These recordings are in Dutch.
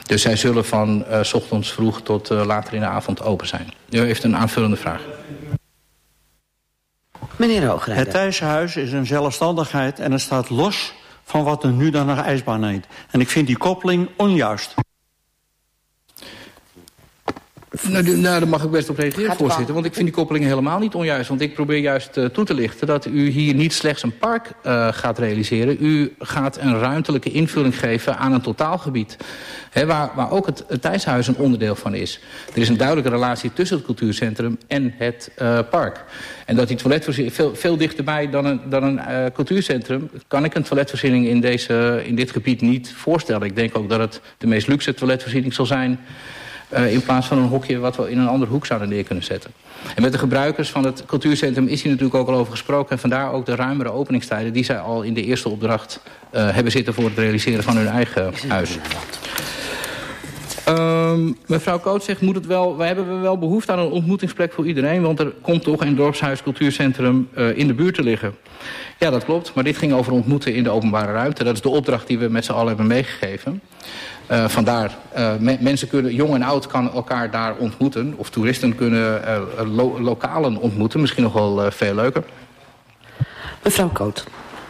Dus zij zullen van 's ochtends vroeg tot later in de avond open zijn. U heeft een aanvullende vraag. Meneer Hoogrijder. Het Thijssenhuis is een zelfstandigheid en het staat los van wat er nu dan naar ijsbaan heet. En ik vind die koppeling onjuist. Nou, daar mag ik best op reageren, voorzitter. Want ik vind die koppeling helemaal niet onjuist. Want ik probeer juist toe te lichten dat u hier niet slechts een park gaat realiseren. U gaat een ruimtelijke invulling geven aan een totaalgebied. Waar ook het Thijssenhuis een onderdeel van is. Er is een duidelijke relatie tussen het cultuurcentrum en het park. En dat die toiletvoorziening veel dichterbij dan een cultuurcentrum... kan ik een toiletvoorziening in dit gebied niet voorstellen. Ik denk ook dat het de meest luxe toiletvoorziening zal zijn... in plaats van een hokje wat we in een andere hoek zouden neer kunnen zetten. En met de gebruikers van het cultuurcentrum is hier natuurlijk ook al over gesproken. En vandaar ook de ruimere openingstijden die zij al in de eerste opdracht hebben zitten voor het realiseren van hun eigen huis. Mevrouw Koot zegt, wij hebben wel behoefte aan een ontmoetingsplek voor iedereen. Want er komt toch een dorpshuis cultuurcentrum in de buurt te liggen. Ja, dat klopt. Maar dit ging over ontmoeten in de openbare ruimte. Dat is de opdracht die we met z'n allen hebben meegegeven. Vandaar, mensen kunnen, jong en oud kan elkaar daar ontmoeten. Of toeristen kunnen lokalen ontmoeten. Misschien nog wel veel leuker. Mevrouw Koot.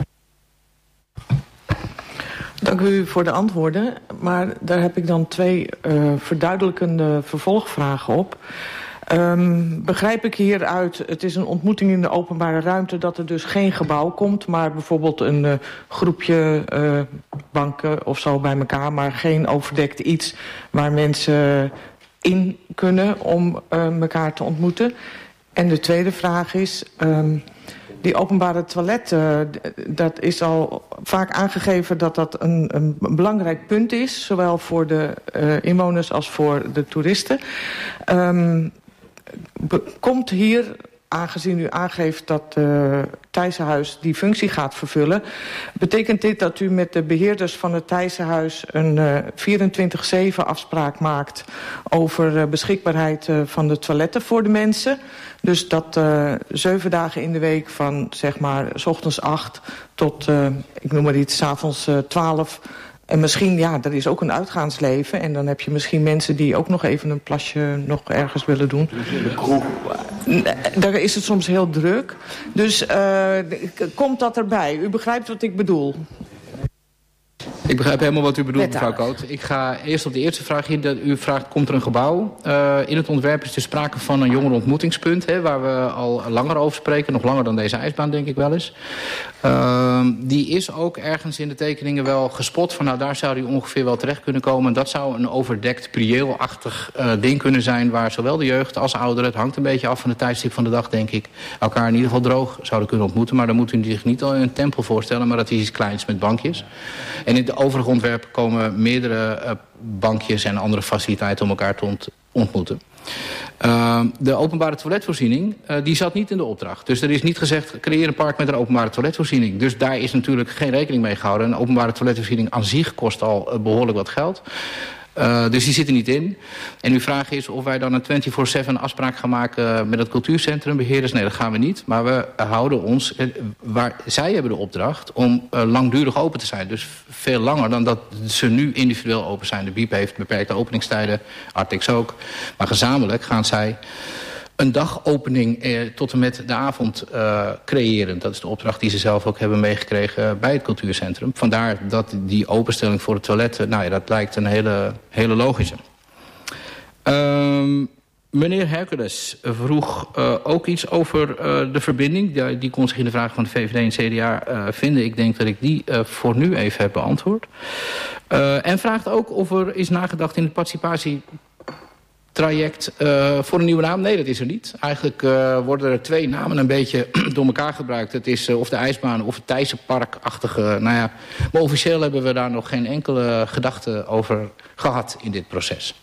Dank u voor de antwoorden. Maar daar heb ik dan 2 verduidelijkende vervolgvragen op. Begrijp ik hieruit, het is een ontmoeting in de openbare ruimte... dat er dus geen gebouw komt, maar bijvoorbeeld een groepje banken of zo bij elkaar... maar geen overdekt iets waar mensen in kunnen om elkaar te ontmoeten. En de tweede vraag is... die openbare toiletten, dat is al vaak aangegeven dat dat een belangrijk punt is. Zowel voor de inwoners als voor de toeristen. Komt hier, aangezien u aangeeft dat Thijssenhuis die functie gaat vervullen... betekent dit dat u met de beheerders van het Thijssenhuis een 24/7 afspraak maakt... over beschikbaarheid van de toiletten voor de mensen... Dus dat 7 dagen in de week van, zeg maar, 's ochtends 8 tot, ik noem maar iets, 's avonds 12. En misschien, ja, er is ook een uitgaansleven. En dan heb je misschien mensen die ook nog even een plasje nog ergens willen doen. Daar is het soms heel druk. Dus komt dat erbij? U begrijpt wat ik bedoel? Ik begrijp helemaal wat u bedoelt, mevrouw Koot. Ik ga eerst op de eerste vraag in. U vraagt, komt er een gebouw? In het ontwerp is er sprake van een jongerenontmoetingspunt... waar we al langer over spreken. Nog langer dan deze ijsbaan, denk ik wel eens. Die is ook ergens in de tekeningen wel gespot. Van, nou, daar zou die ongeveer wel terecht kunnen komen. En dat zou een overdekt, prieelachtig ding kunnen zijn... waar zowel de jeugd als ouderen... het hangt een beetje af van het tijdstip van de dag, denk ik... elkaar in ieder geval droog zouden kunnen ontmoeten. Maar dan moet u zich niet al een tempel voorstellen... maar dat is iets kleins met bankjes. En in de overige ontwerpen komen meerdere bankjes en andere faciliteiten om elkaar te ontmoeten. De openbare toiletvoorziening, die zat niet in de opdracht. Dus er is niet gezegd, creëer een park met een openbare toiletvoorziening. Dus daar is natuurlijk geen rekening mee gehouden. Een openbare toiletvoorziening aan zich kost al behoorlijk wat geld. Dus die zit er niet in. En uw vraag is of wij dan een 24/7 afspraak gaan maken met het cultuurcentrumbeheerders. Nee, dat gaan we niet. Maar we houden ons... zij hebben de opdracht om langdurig open te zijn. Dus veel langer dan dat ze nu individueel open zijn. De BIEB heeft beperkte openingstijden. Artix ook. Maar gezamenlijk gaan zij... een dagopening tot en met de avond creëren. Dat is de opdracht die ze zelf ook hebben meegekregen bij het cultuurcentrum. Vandaar dat die openstelling voor het toilet... nou ja, dat lijkt een hele logische. Meneer Hercules vroeg ook iets over de verbinding. Die kon zich in de vraag van de VVD en CDA vinden. Ik denk dat ik die voor nu even heb beantwoord. En vraagt ook of er is nagedacht in het participatietraject voor een nieuwe naam. Nee, dat is er niet. Eigenlijk worden er 2 namen een beetje door elkaar gebruikt. Het is of de ijsbaan of het Thijssenpark-achtige. Nou ja, maar officieel hebben we daar nog geen enkele gedachte over gehad in dit proces.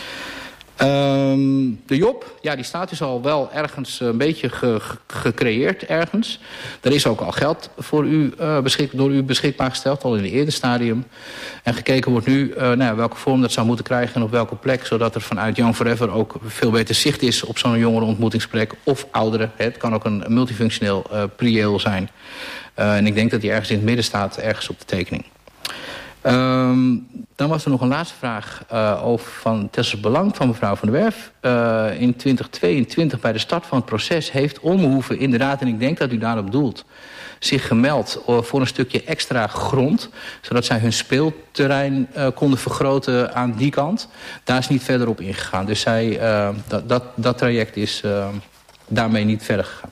De Job, ja, die staat dus al wel ergens een beetje gecreëerd ergens. Er is ook al geld voor u door u beschikbaar gesteld, al in het eerder stadium. En gekeken wordt nu welke vorm dat zou moeten krijgen en op welke plek, zodat er vanuit Young Forever ook veel beter zicht is op zo'n jongerenontmoetingsplek of ouderen. Het kan ook een multifunctioneel prieel zijn. En ik denk dat die ergens in het midden staat, ergens op de tekening. Dan was er nog een laatste vraag over van Tessels Belang van mevrouw Van der Werf. In 2022 bij de start van het proces heeft Olmenhoeven inderdaad, en ik denk dat u daarop doelt, zich gemeld voor een stukje extra grond, zodat zij hun speelterrein konden vergroten aan die kant. Daar is niet verder op ingegaan. Dus dat traject is daarmee niet verder gegaan.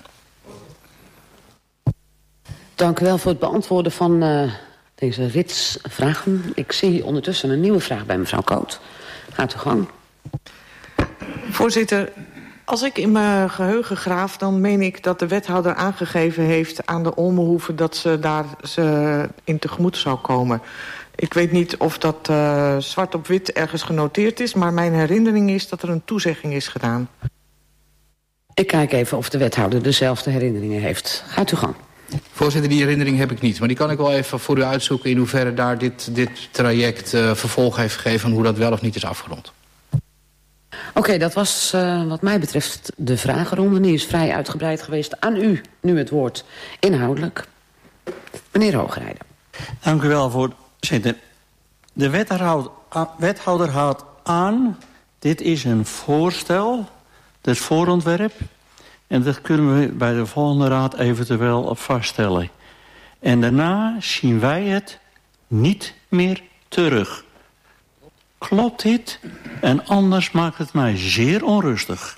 Dank u wel voor het beantwoorden van deze rits vragen. Ik zie ondertussen een nieuwe vraag bij mevrouw Koot. Gaat uw gang. Voorzitter, als ik in mijn geheugen graaf, dan meen ik dat de wethouder aangegeven heeft aan de Olmenhoeven dat ze daar in tegemoet zou komen. Ik weet niet of dat zwart op wit ergens genoteerd is, maar mijn herinnering is dat er een toezegging is gedaan. Ik kijk even of de wethouder dezelfde herinneringen heeft. Gaat uw gang. Voorzitter, die herinnering heb ik niet. Maar die kan ik wel even voor u uitzoeken in hoeverre daar dit traject vervolg heeft gegeven en hoe dat wel of niet is afgerond. Oké, dat was wat mij betreft de vragenronde. Die is vrij uitgebreid geweest. Aan u nu het woord inhoudelijk. Meneer Hoogrijden. Dank u wel, voorzitter. De wethouder haalt aan, dit is een voorstel, dat is voorontwerp. En dat kunnen we bij de volgende raad eventueel op vaststellen. En daarna zien wij het niet meer terug. Klopt dit? En anders maakt het mij zeer onrustig.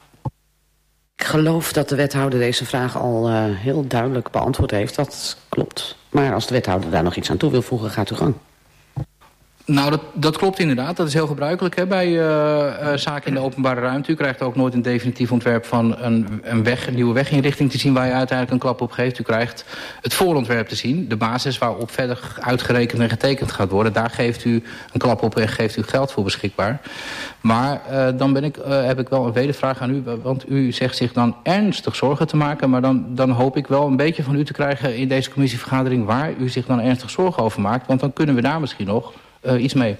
Ik geloof dat de wethouder deze vraag al heel duidelijk beantwoord heeft. Dat klopt. Maar als de wethouder daar nog iets aan toe wil voegen, gaat u gang. Nou, dat klopt inderdaad. Dat is heel gebruikelijk bij zaken in de openbare ruimte. U krijgt ook nooit een definitief ontwerp van een nieuwe weginrichting te zien waar je uiteindelijk een klap op geeft. U krijgt het voorontwerp te zien. De basis waarop verder uitgerekend en getekend gaat worden. Daar geeft u een klap op en geeft u geld voor beschikbaar. Maar dan heb ik wel een wedervraag aan u. Want u zegt zich dan ernstig zorgen te maken. Maar dan hoop ik wel een beetje van u te krijgen in deze commissievergadering waar u zich dan ernstig zorgen over maakt. Want dan kunnen we daar misschien nog iets mee.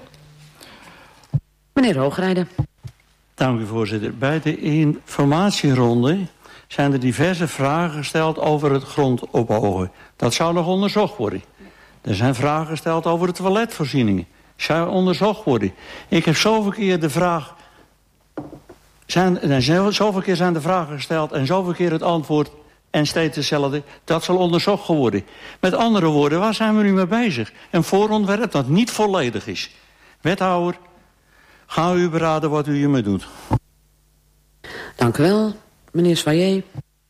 Meneer Hoogrijden. Dank u, voorzitter. Bij de informatieronde zijn er diverse vragen gesteld over het grondophogen. Dat zou nog onderzocht worden. Er zijn vragen gesteld over de toiletvoorzieningen. Zou onderzocht worden. Ik heb zoveel keer de vraag... Zoveel keer zijn de vragen gesteld en zoveel keer het antwoord en steeds hetzelfde. Dat zal onderzocht worden. Met andere woorden, waar zijn we nu mee bezig? Een voorontwerp dat niet volledig is. Wethouder, ga u beraden wat u hiermee doet. Dank u wel. Meneer Soyer.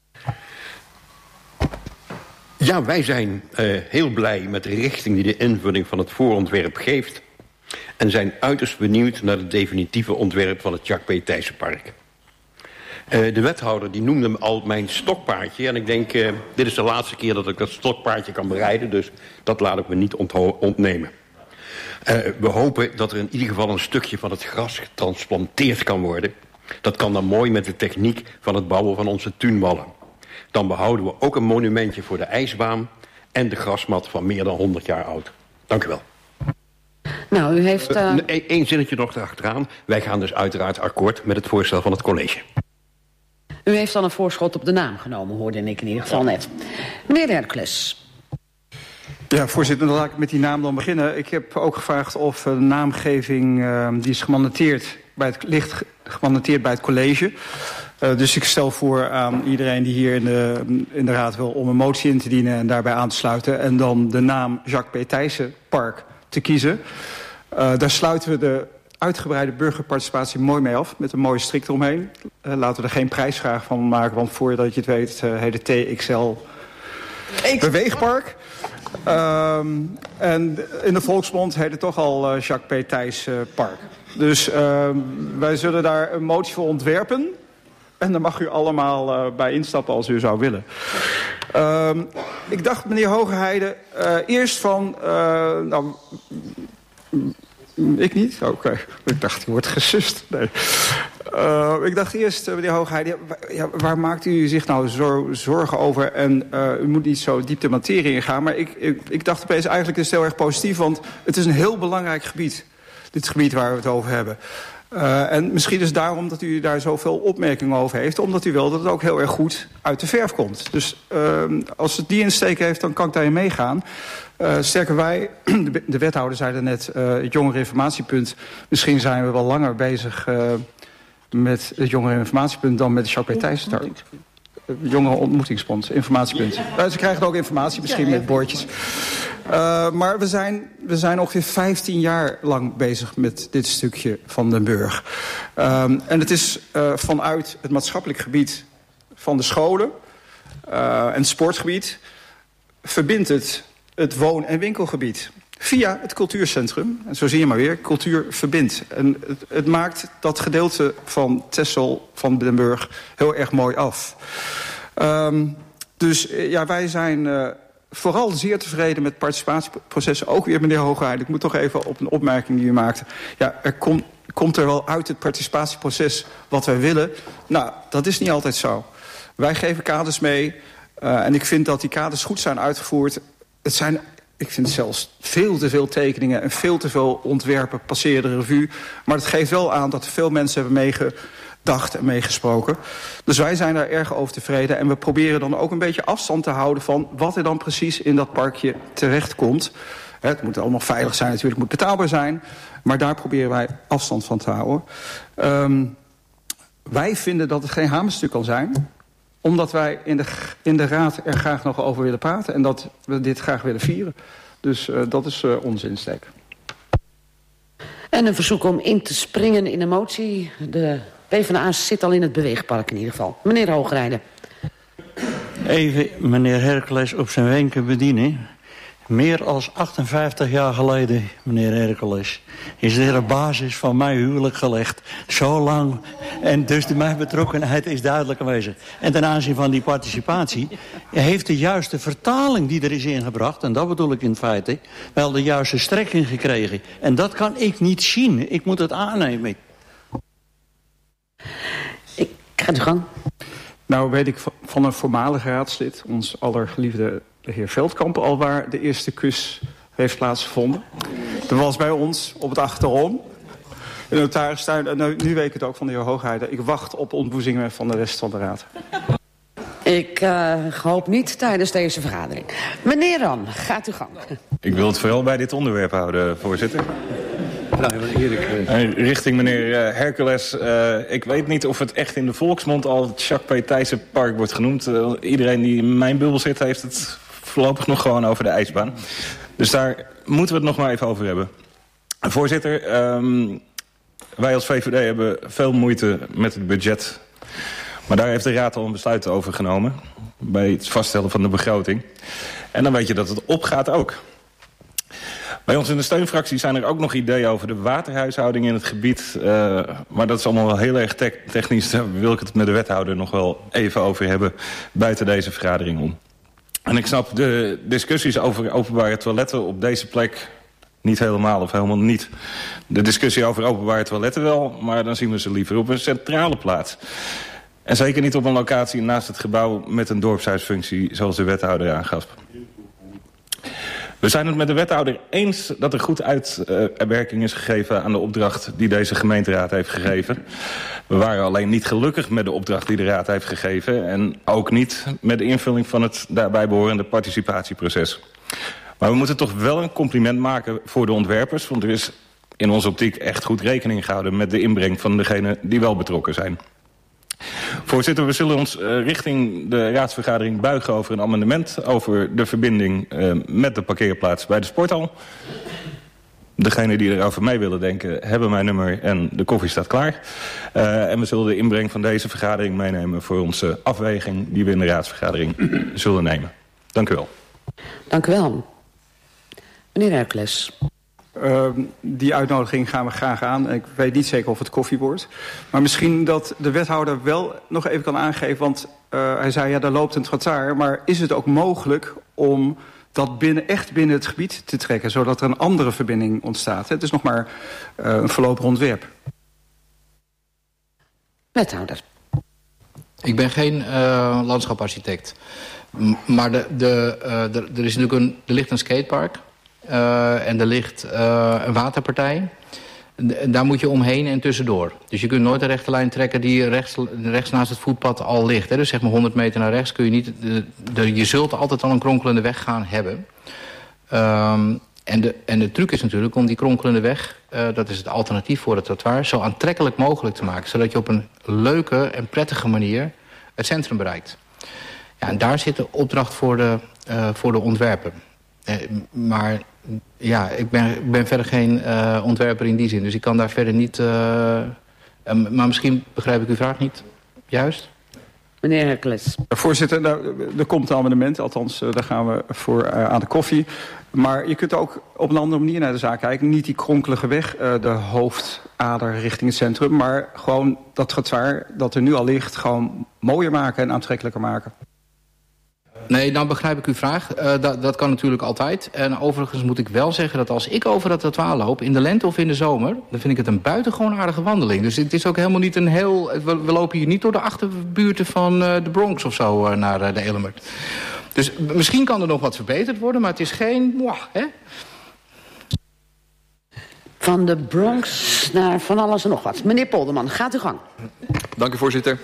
Ja, wij zijn heel blij met de richting die de invulling van het voorontwerp geeft. En zijn uiterst benieuwd naar het definitieve ontwerp van het Jacques P. Thijssenpark. De wethouder die noemde hem al mijn stokpaardje. En ik denk, dit is de laatste keer dat ik dat stokpaardje kan bereiden. Dus dat laat ik me niet ontnemen. We hopen dat er in ieder geval een stukje van het gras getransplanteerd kan worden. Dat kan dan mooi met de techniek van het bouwen van onze tuinwallen. Dan behouden we ook een monumentje voor de ijsbaan en de grasmat van meer dan 100 jaar oud. Dank u wel. Nou, u heeft... Eén zinnetje nog erachteraan. Wij gaan dus uiteraard akkoord met het voorstel van het college. U heeft dan een voorschot op de naam genomen, hoorde ik in ieder geval net. Meneer Hercules. Ja, voorzitter, dan laat ik met die naam dan beginnen. Ik heb ook gevraagd of de naamgeving die is ligt gemandateerd bij het college. Dus ik stel voor aan iedereen die hier in de raad wil om een motie in te dienen en daarbij aan te sluiten. En dan de naam Jacques P. Thijssenpark te kiezen. Daar sluiten we de uitgebreide burgerparticipatie mooi mee af. Met een mooie strik eromheen. Laten we er geen prijsvraag van maken. Want voordat je het weet heet het TXL Beweegpark. En in de volksmond heet het toch al Jacques P. Thijssenpark. Dus wij zullen daar een motie voor ontwerpen. En daar mag u allemaal bij instappen als u zou willen. Ik dacht, meneer Hogeheide, eerst van... ik niet? Oké. Ik dacht, die wordt gesust. Nee. Ik dacht eerst, meneer Hoogheide, waar maakt u zich nou zo zorgen over? En u moet niet zo diep de materie ingaan. Maar ik dacht opeens, eigenlijk is het heel erg positief. Want het is een heel belangrijk gebied. Dit gebied waar we het over hebben. En misschien is het daarom dat u daar zoveel opmerkingen over heeft, omdat u wil dat het ook heel erg goed uit de verf komt. Dus als het die insteek heeft, dan kan ik daarin meegaan. Sterker wij, de wethouder zei er net, het jongereninformatiepunt, misschien zijn we wel langer bezig met het jongereninformatiepunt dan met de Jacques P. Thijssen. Jongerenontmoetingspunt, informatiepunt. Ze krijgen ook informatie, misschien met bordjes. Maar we zijn ongeveer 15 jaar lang bezig met dit stukje van Den Burg. En het is vanuit het maatschappelijk gebied van de scholen en het sportgebied verbindt het woon- en winkelgebied via het cultuurcentrum. En zo zie je maar weer, cultuur verbindt. En het maakt dat gedeelte van Texel, van Den Burg, heel erg mooi af. Dus wij zijn vooral zeer tevreden met het participatieproces. Ook weer, meneer Hoogheide, ik moet toch even op een opmerking die u maakte. Ja, er komt er wel uit het participatieproces wat wij willen. Nou, dat is niet altijd zo. Wij geven kaders mee. En ik vind dat die kaders goed zijn uitgevoerd. Ik vind zelfs veel te veel tekeningen en veel te veel ontwerpen passeren de revue. Maar het geeft wel aan dat er veel mensen hebben meegedacht en meegesproken. Dus wij zijn daar erg over tevreden. En we proberen dan ook een beetje afstand te houden van wat er dan precies in dat parkje terechtkomt. Het moet allemaal veilig zijn natuurlijk, het moet betaalbaar zijn. Maar daar proberen wij afstand van te houden. Wij vinden dat het geen hamerstuk kan zijn, omdat wij in de raad er graag nog over willen praten en dat we dit graag willen vieren. Dus dat is onze insteek. En een verzoek om in te springen in de motie. De PvdA zit al in het beweegpark in ieder geval. Meneer Hoogrijden. Even meneer Hercules op zijn wenken bedienen. Meer dan 58 jaar geleden, meneer Hercules, is er een basis van mijn huwelijk gelegd. Zo lang. En dus mijn betrokkenheid is duidelijk aanwezig. En ten aanzien van die participatie heeft de juiste vertaling die er is ingebracht, en dat bedoel ik in feite, wel de juiste strekking gekregen. En dat kan ik niet zien. Ik moet het aannemen. Ik ga de gang. Nou weet ik van een voormalig raadslid, ons allergeliefde de heer Veldkamp, al waar de eerste kus heeft plaatsgevonden. Dat was bij ons op het achterom. In de notarisstuin. En nu weet ik het ook van de heer Hoogheide. Ik wacht op ontboezingen van de rest van de raad. Ik hoop niet tijdens deze vergadering. Meneer Ran, gaat uw gang. Ik wil het vooral bij dit onderwerp houden, voorzitter. Richting meneer Hercules. Ik weet niet of het echt in de volksmond al het Jacques P. Thijssen Park wordt genoemd. Iedereen die in mijn bubbel zit heeft het voorlopig nog gewoon over de ijsbaan. Dus daar moeten we het nog maar even over hebben. Voorzitter, wij als VVD hebben veel moeite met het budget. Maar daar heeft de Raad al een besluit over genomen. Bij het vaststellen van de begroting. En dan weet je dat het opgaat ook. Bij ons in de steunfractie zijn er ook nog ideeën over de waterhuishouding in het gebied. Maar dat is allemaal wel heel erg technisch. Daar wil ik het met de wethouder nog wel even over hebben buiten deze vergadering om. En ik snap de discussies over openbare toiletten op deze plek niet helemaal of helemaal niet. De discussie over openbare toiletten wel, maar dan zien we ze liever op een centrale plaats. En zeker niet op een locatie naast het gebouw met een dorpshuisfunctie zoals de wethouder aangaf. We zijn het met de wethouder eens dat er goed uitwerking is gegeven aan de opdracht die deze gemeenteraad heeft gegeven. We waren alleen niet gelukkig met de opdracht die de raad heeft gegeven en ook niet met de invulling van het daarbij behorende participatieproces. Maar we moeten toch wel een compliment maken voor de ontwerpers, want er is in onze optiek echt goed rekening gehouden met de inbreng van degenen die wel betrokken zijn. Voorzitter, we zullen ons richting de raadsvergadering buigen over een amendement over de verbinding met de parkeerplaats bij de sporthal. Degenen die erover mee willen denken hebben mijn nummer en de koffie staat klaar. En we zullen de inbreng van deze vergadering meenemen voor onze afweging die we in de raadsvergadering zullen nemen. Dank u wel. Dank u wel. Meneer Hercules. Die uitnodiging gaan we graag aan. Ik weet niet zeker of het koffie wordt. Maar misschien dat de wethouder wel nog even kan aangeven. Want hij zei, ja, daar loopt een trottoir. Maar is het ook mogelijk om dat echt binnen het gebied te trekken, zodat er een andere verbinding ontstaat? Het is nog maar een voorlopig ontwerp. Wethouder. Ik ben geen landschaparchitect. Maar er ligt een skatepark. En er ligt een waterpartij. daar moet je omheen en tussendoor. Dus je kunt nooit een rechte lijn trekken die rechts naast het voetpad al ligt. Hè. Dus zeg maar 100 meter naar rechts kun je niet... je zult altijd al een kronkelende weg gaan hebben. En de truc is natuurlijk om die kronkelende weg... dat is het alternatief voor het trottoir... zo aantrekkelijk mogelijk te maken. Zodat je op een leuke en prettige manier het centrum bereikt. Ja, en daar zit de opdracht voor de ontwerper. Maar ja, ik ben verder geen ontwerper in die zin. Dus ik kan daar verder niet... maar misschien begrijp ik uw vraag niet juist. Meneer Hercules. Voorzitter, er komt een amendement. Althans, daar gaan we voor aan de koffie. Maar je kunt ook op een andere manier naar de zaak kijken. Niet die kronkelige weg, de hoofdader richting het centrum. Maar gewoon dat trottoir dat er nu al ligt... gewoon mooier maken en aantrekkelijker maken. Nee, dan begrijp ik uw vraag. Dat kan natuurlijk altijd. En overigens moet ik wel zeggen dat als ik over dat trottoir loop... in de lente of in de zomer, dan vind ik het een buitengewoon aardige wandeling. Dus het is ook helemaal niet een heel... We lopen hier niet door de achterbuurten van de Bronx of zo naar de Elimert. Dus misschien kan er nog wat verbeterd worden, maar het is geen... hè? Van de Bronx naar van alles en nog wat. Meneer Polderman, gaat uw gang. Dank u, voorzitter.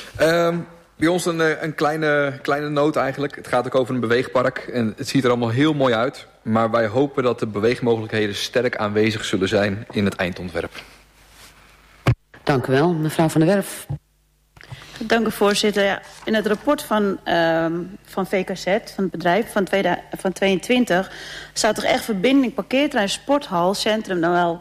Bij ons een kleine noot eigenlijk. Het gaat ook over een beweegpark. En het ziet er allemaal heel mooi uit. Maar wij hopen dat de beweegmogelijkheden sterk aanwezig zullen zijn in het eindontwerp. Dank u wel. Mevrouw van der Werf. Dank u, voorzitter. Ja, in het rapport van VKZ, van het bedrijf, van 22... staat toch echt verbinding parkeerterrein, sporthal, centrum... dan wel,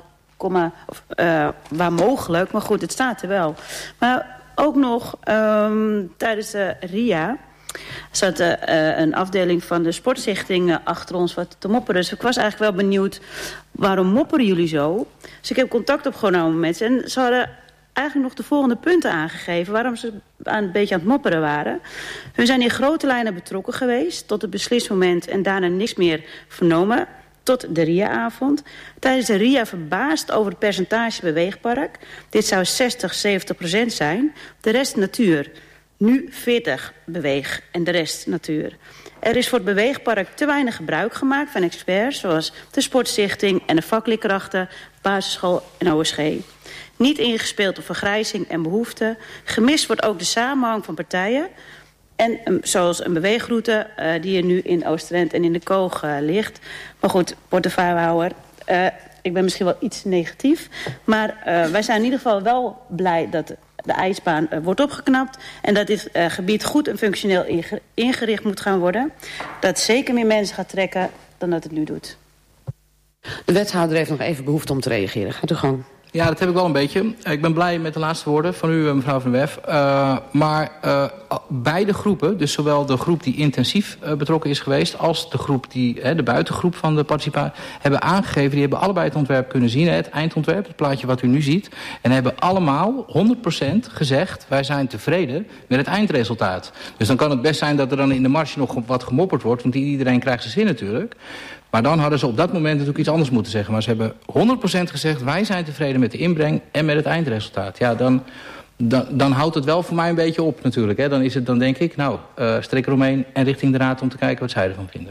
waar mogelijk, maar goed, het staat er wel. Maar ook nog tijdens de RIA zat een afdeling van de sportstichting achter ons wat te mopperen. Dus ik was eigenlijk wel benieuwd, waarom mopperen jullie zo? Dus ik heb contact opgenomen met ze en ze hadden eigenlijk nog de volgende punten aangegeven waarom ze een beetje aan het mopperen waren. Hun zijn in grote lijnen betrokken geweest tot het beslismoment en daarna niks meer vernomen tot de RIA-avond. Tijdens de RIA verbaasd over het percentage beweegpark. Dit zou 60-70% zijn. De rest natuur. Nu 40 beweeg en de rest natuur. Er is voor het beweegpark te weinig gebruik gemaakt van experts, zoals de sportstichting en de vakleerkrachten, basisschool en OSG. Niet ingespeeld op vergrijzing en behoeften. Gemist wordt ook de samenhang van partijen. En zoals een beweegroute die er nu in Oosterend en in de Koog ligt. Maar goed, portefeuillehouder, ik ben misschien wel iets negatief. Maar wij zijn in ieder geval wel blij dat de ijsbaan wordt opgeknapt. En dat dit gebied goed en functioneel ingericht moet gaan worden. Dat zeker meer mensen gaat trekken dan dat het nu doet. De wethouder heeft nog even behoefte om te reageren. Gaat u gang. Ja, dat heb ik wel een beetje. Ik ben blij met de laatste woorden van u, mevrouw Van der Werf. Maar beide groepen, dus zowel de groep die intensief betrokken is geweest als de groep de buitengroep van de participatie, hebben aangegeven, die hebben allebei het ontwerp kunnen zien, het eindontwerp, het plaatje wat u nu ziet, en hebben allemaal 100% gezegd, wij zijn tevreden met het eindresultaat. Dus dan kan het best zijn dat er dan in de marge nog wat gemopperd wordt, want iedereen krijgt zijn zin natuurlijk. Maar dan hadden ze op dat moment natuurlijk iets anders moeten zeggen. Maar ze hebben 100% gezegd, wij zijn tevreden met de inbreng en met het eindresultaat. Ja, dan houdt het wel voor mij een beetje op natuurlijk. Hè. Dan denk ik, strik eromheen en richting de raad om te kijken wat zij ervan vinden.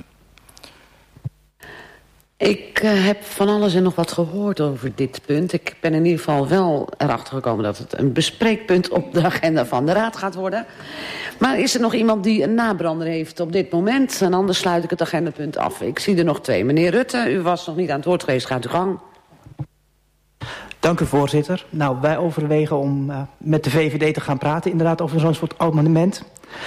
Ik heb van alles en nog wat gehoord over dit punt. Ik ben in ieder geval wel erachter gekomen dat het een bespreekpunt op de agenda van de raad gaat worden. Maar is er nog iemand die een nabrander heeft op dit moment? En anders sluit ik het agendapunt af. Ik zie er nog twee. Meneer Rutte, u was nog niet aan het woord geweest. Gaat u gang. Dank u, voorzitter. Nou, wij overwegen om met de VVD te gaan praten, inderdaad, over zo'n soort amendement.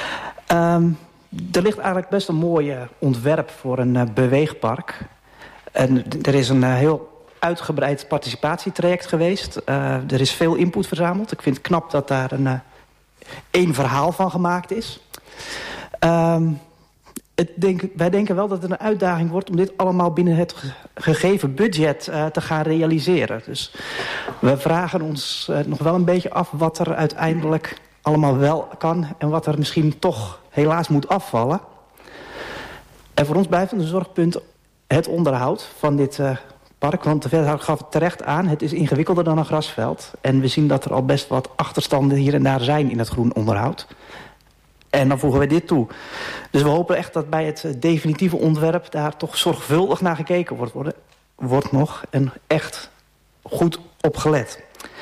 Er ligt eigenlijk best een mooi ontwerp voor een beweegpark. En er is een heel uitgebreid participatietraject geweest. Er is veel input verzameld. Ik vind het knap dat daar één verhaal van gemaakt is. Wij denken wel dat het een uitdaging wordt om dit allemaal binnen het gegeven budget te gaan realiseren. Dus we vragen ons nog wel een beetje af wat er uiteindelijk allemaal wel kan en wat er misschien toch helaas moet afvallen. En voor ons blijft een zorgpunt het onderhoud van dit park. Want de wethouder gaf het terecht aan, het is ingewikkelder dan een grasveld. En we zien dat er al best wat achterstanden hier en daar zijn in het groen onderhoud. En dan voegen we dit toe. Dus we hopen echt dat bij het definitieve ontwerp daar toch zorgvuldig naar gekeken wordt nog. En echt goed op gelet.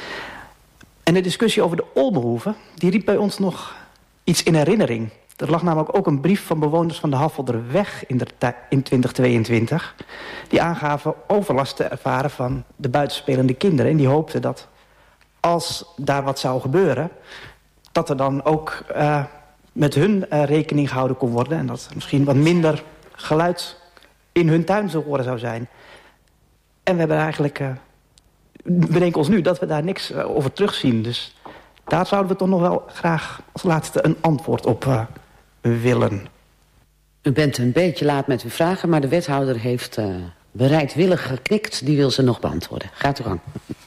En de discussie over de Olmenhoeve, die riep bij ons nog iets in herinnering. Er lag namelijk ook een brief van bewoners van de Haffelderweg in 2022... die aangaven overlast te ervaren van de buitenspelende kinderen. En die hoopten dat als daar wat zou gebeuren, dat er dan ook met hun rekening gehouden kon worden. En dat er misschien wat minder geluid in hun tuin te horen zou zijn. En we hebben eigenlijk... we denken ons nu dat we daar niks over terugzien. Dus daar zouden we toch nog wel graag als laatste een antwoord op willen. U bent een beetje laat met uw vragen, maar de wethouder heeft bereidwillig geknikt. Die wil ze nog beantwoorden. Gaat u gang.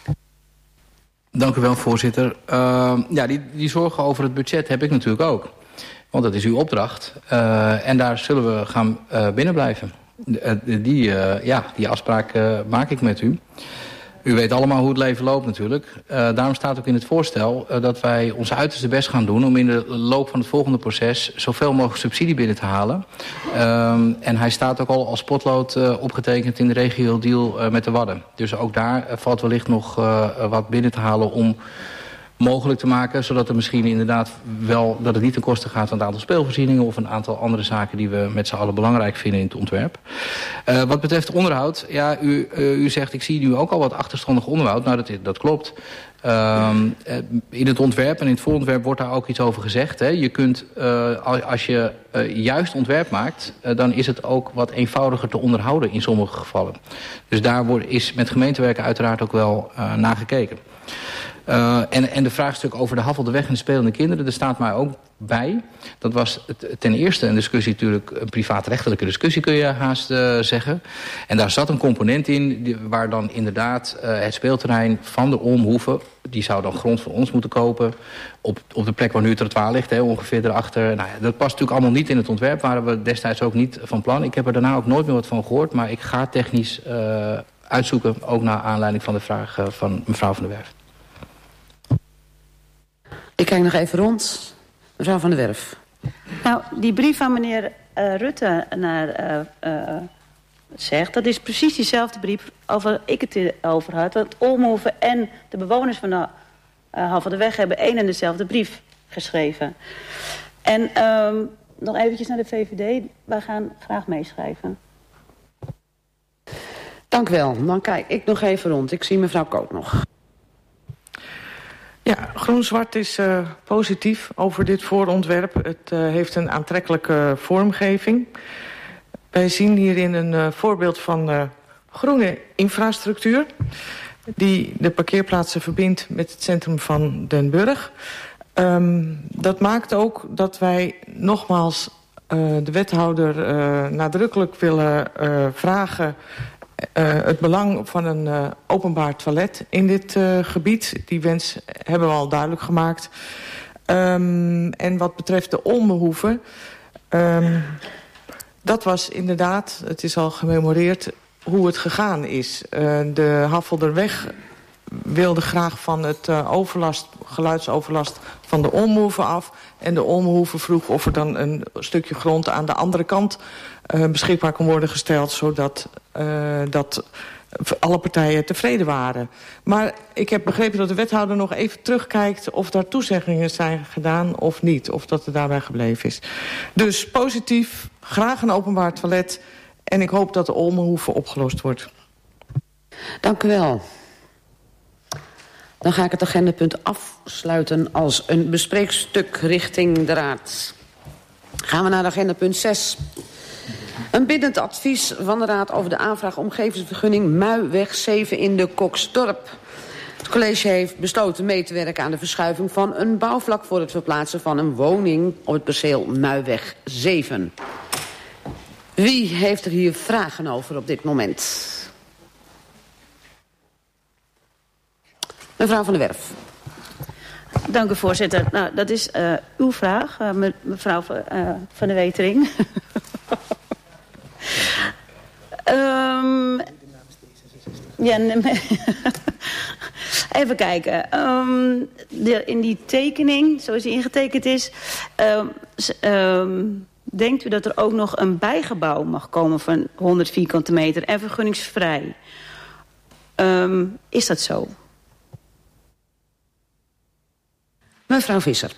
Dank u wel, voorzitter. Die zorgen over het budget heb ik natuurlijk ook. Want dat is uw opdracht. En daar zullen we gaan binnenblijven. Die afspraak maak ik met u. U weet allemaal hoe het leven loopt natuurlijk. Daarom staat ook in het voorstel dat wij ons uiterste best gaan doen om in de loop van het volgende proces zoveel mogelijk subsidie binnen te halen. En hij staat ook al als potlood opgetekend in de regio deal met de Wadden. Dus ook daar valt wellicht nog wat binnen te halen om mogelijk te maken, zodat er misschien inderdaad wel dat het niet ten koste gaat van het aantal speelvoorzieningen of een aantal andere zaken die we met z'n allen belangrijk vinden in het ontwerp. Wat betreft onderhoud, ja, u zegt ik zie nu ook al wat achterstondig onderhoud. Nou, dat klopt. In het ontwerp en in het voorontwerp wordt daar ook iets over gezegd. Hè. Je kunt, als je juist ontwerp maakt, dan is het ook wat eenvoudiger te onderhouden in sommige gevallen. Dus daar is met gemeentewerken uiteraard ook wel naar gekeken. En de vraagstuk over de Haffelderweg en de spelende kinderen, daar staat mij ook bij. Dat was ten eerste een discussie, natuurlijk een privaatrechtelijke discussie kun je haast zeggen. En daar zat een component in waar dan inderdaad het speelterrein van de Olmenhoeve, die zou dan grond van ons moeten kopen op de plek waar nu het trottoir ligt, hè, ongeveer erachter. Nou ja, dat past natuurlijk allemaal niet in het ontwerp, waren we destijds ook niet van plan. Ik heb er daarna ook nooit meer wat van gehoord, maar ik ga technisch uitzoeken, ook naar aanleiding van de vraag van mevrouw Van der Werf. Ik kijk nog even rond. Mevrouw Van der Werf. Nou, die brief van meneer Rutte naar zegt, dat is precies diezelfde brief over ik het over had. Want Olmenhoeve en de bewoners van de Haffelderweg hebben één en dezelfde brief geschreven. En nog eventjes naar de VVD. Wij gaan graag meeschrijven. Dank u wel. Dan kijk ik nog even rond. Ik zie mevrouw Koot nog. Ja, Groen-Zwart is positief over dit voorontwerp. Het heeft een aantrekkelijke vormgeving. Wij zien hierin een voorbeeld van groene infrastructuur die de parkeerplaatsen verbindt met het centrum van Den Burg. Dat maakt ook dat wij nogmaals de wethouder nadrukkelijk willen vragen het belang van een openbaar toilet in dit gebied. Die wens hebben we al duidelijk gemaakt. En wat betreft de Olmenhoeve, dat was inderdaad, het is al gememoreerd, hoe het gegaan is. De Haffelderweg wilde graag van het geluidsoverlast van de Olmenhoeve af. En de Olmenhoeve vroeg of er dan een stukje grond aan de andere kant beschikbaar kon worden gesteld, zodat dat alle partijen tevreden waren. Maar ik heb begrepen dat de wethouder nog even terugkijkt of daar toezeggingen zijn gedaan of niet. Of dat het daarbij gebleven is. Dus positief, graag een openbaar toilet. En ik hoop dat de Olmenhoeve opgelost wordt. Dank u wel. Dan ga ik het agendapunt afsluiten als een bespreekstuk richting de Raad. Gaan we naar agendapunt 6. Een bindend advies van de Raad over de aanvraag omgevingsvergunning Muiweg 7 in de Koksdorp. Het college heeft besloten mee te werken aan de verschuiving van een bouwvlak voor het verplaatsen van een woning op het perceel Muiweg 7. Wie heeft er hier vragen over op dit moment? Mevrouw Van der Werf. Dank u, voorzitter. Nou, dat is uw vraag, mevrouw Van der Wetering. Even kijken. In die tekening, zoals die ingetekend is, denkt u dat er ook nog een bijgebouw mag komen van 100 vierkante meter en vergunningsvrij? Is dat zo? Mevrouw Visser.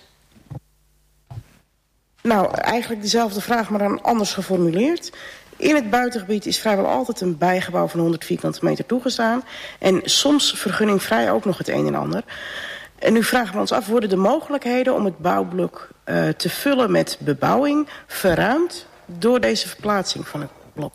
Nou, eigenlijk dezelfde vraag, maar dan anders geformuleerd. In het buitengebied is vrijwel altijd een bijgebouw van 100 vierkante meter toegestaan. En soms vergunningvrij ook nog het een en ander. En nu vragen we ons af, worden de mogelijkheden om het bouwblok te vullen met bebouwing verruimd door deze verplaatsing van het blok?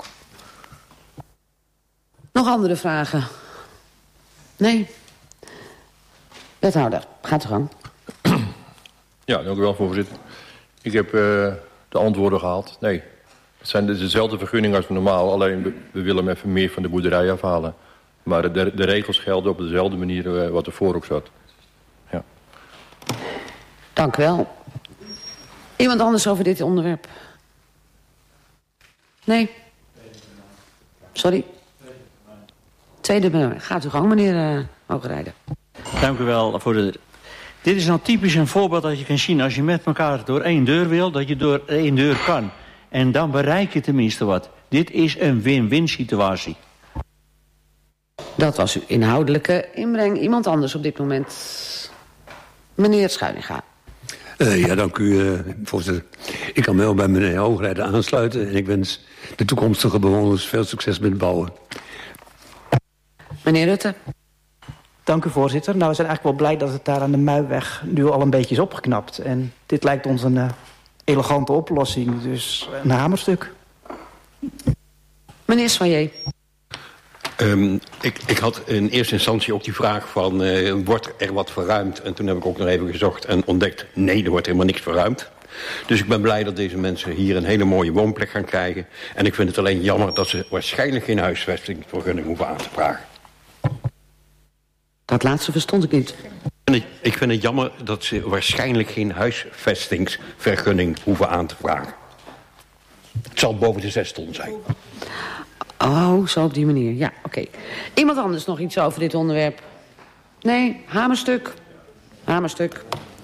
Nog andere vragen? Nee? Wethouder, gaat u gang. Ja, dank u wel, voorzitter. Ik heb de antwoorden gehaald. Nee, het zijn dezelfde vergunningen als normaal. Alleen we willen hem even meer van de boerderij afhalen. Maar de regels gelden op dezelfde manier wat ervoor ook zat. Ja. Dank u wel. Iemand anders over dit onderwerp? Nee? Sorry? Tweede nummer. Gaat u gang, meneer Hoogrijden. Dank u wel, voorzitter. Dit is nou typisch een voorbeeld dat je kan zien. Als je met elkaar door één deur wil, dat je door één deur kan. En dan bereik je tenminste wat. Dit is een win-win situatie. Dat was uw inhoudelijke inbreng. Iemand anders op dit moment? Meneer Schuininga. Ja, dank u, voorzitter. Ik kan wel bij meneer Hoogrijden aansluiten. En ik wens de toekomstige bewoners veel succes met het bouwen. Meneer Rutte. Dank u, voorzitter. Nou, we zijn eigenlijk wel blij dat het daar aan de Muiweg nu al een beetje is opgeknapt. En dit lijkt ons een elegante oplossing, dus een hamerstuk. Meneer Soyer. Ik had in eerste instantie ook die vraag van, wordt er wat verruimd? En toen heb ik ook nog even gezocht en ontdekt, nee, er wordt helemaal niks verruimd. Dus ik ben blij dat deze mensen hier een hele mooie woonplek gaan krijgen. En ik vind het alleen jammer dat ze waarschijnlijk geen huisvestingsvergunning hoeven aan te vragen. Dat laatste verstond ik niet. Ik vind het jammer dat ze waarschijnlijk geen huisvestingsvergunning hoeven aan te vragen. Het zal boven de 6 ton zijn. Oh, zo op die manier. Ja, oké. Iemand anders nog iets over dit onderwerp? Nee, hamerstuk. Hamerstuk.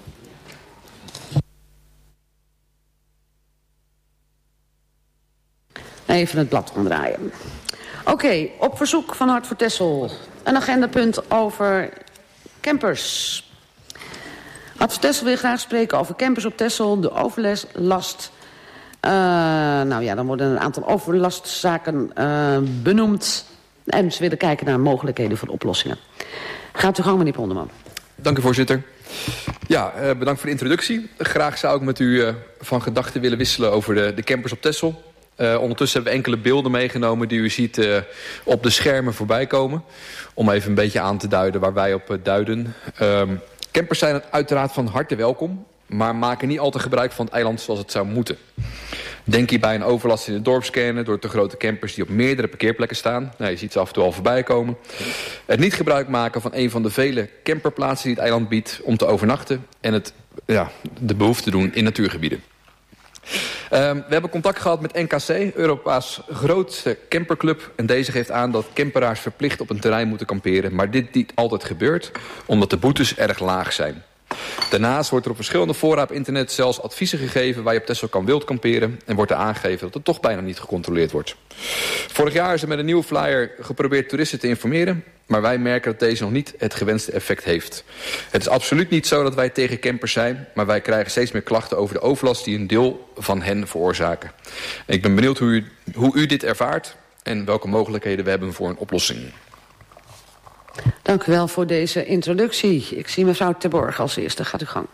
Even het blad omdraaien. Oké, op verzoek van Hart voor Texel. Een agendapunt over campers. Hart voor Texel wil graag spreken over campers op Texel, de overlast. Nou ja, dan worden een aantal overlastzaken benoemd. En ze willen kijken naar mogelijkheden voor oplossingen. Gaat u gang, meneer Ponderman. Dank u, voorzitter. Ja, bedankt voor de introductie. Graag zou ik met u van gedachten willen wisselen over de campers op Texel. Ondertussen hebben we enkele beelden meegenomen die u ziet op de schermen voorbij komen. Om even een beetje aan te duiden waar wij op duiden. Campers zijn uiteraard van harte welkom, maar maken niet altijd gebruik van het eiland zoals het zou moeten. Denk hierbij aan overlast in de dorpskernen door te grote campers die op meerdere parkeerplekken staan. Nou, je ziet ze af en toe al voorbij komen. Het niet gebruik maken van een van de vele camperplaatsen die het eiland biedt om te overnachten. En de behoefte doen in natuurgebieden. We hebben contact gehad met NKC, Europa's grootste camperclub. En deze geeft aan dat camperaars verplicht op een terrein moeten kamperen. Maar dit niet altijd gebeurt, omdat de boetes erg laag zijn. Daarnaast wordt er op verschillende fora op internet zelfs adviezen gegeven waar je op Texel kan wild kamperen. En wordt er aangegeven dat het toch bijna niet gecontroleerd wordt. Vorig jaar is er met een nieuwe flyer geprobeerd toeristen te informeren. Maar wij merken dat deze nog niet het gewenste effect heeft. Het is absoluut niet zo dat wij tegen campers zijn. Maar wij krijgen steeds meer klachten over de overlast die een deel van hen veroorzaken. En ik ben benieuwd hoe u dit ervaart. En welke mogelijkheden we hebben voor een oplossing. Dank u wel voor deze introductie. Ik zie mevrouw Terborg als eerste. Gaat u gang.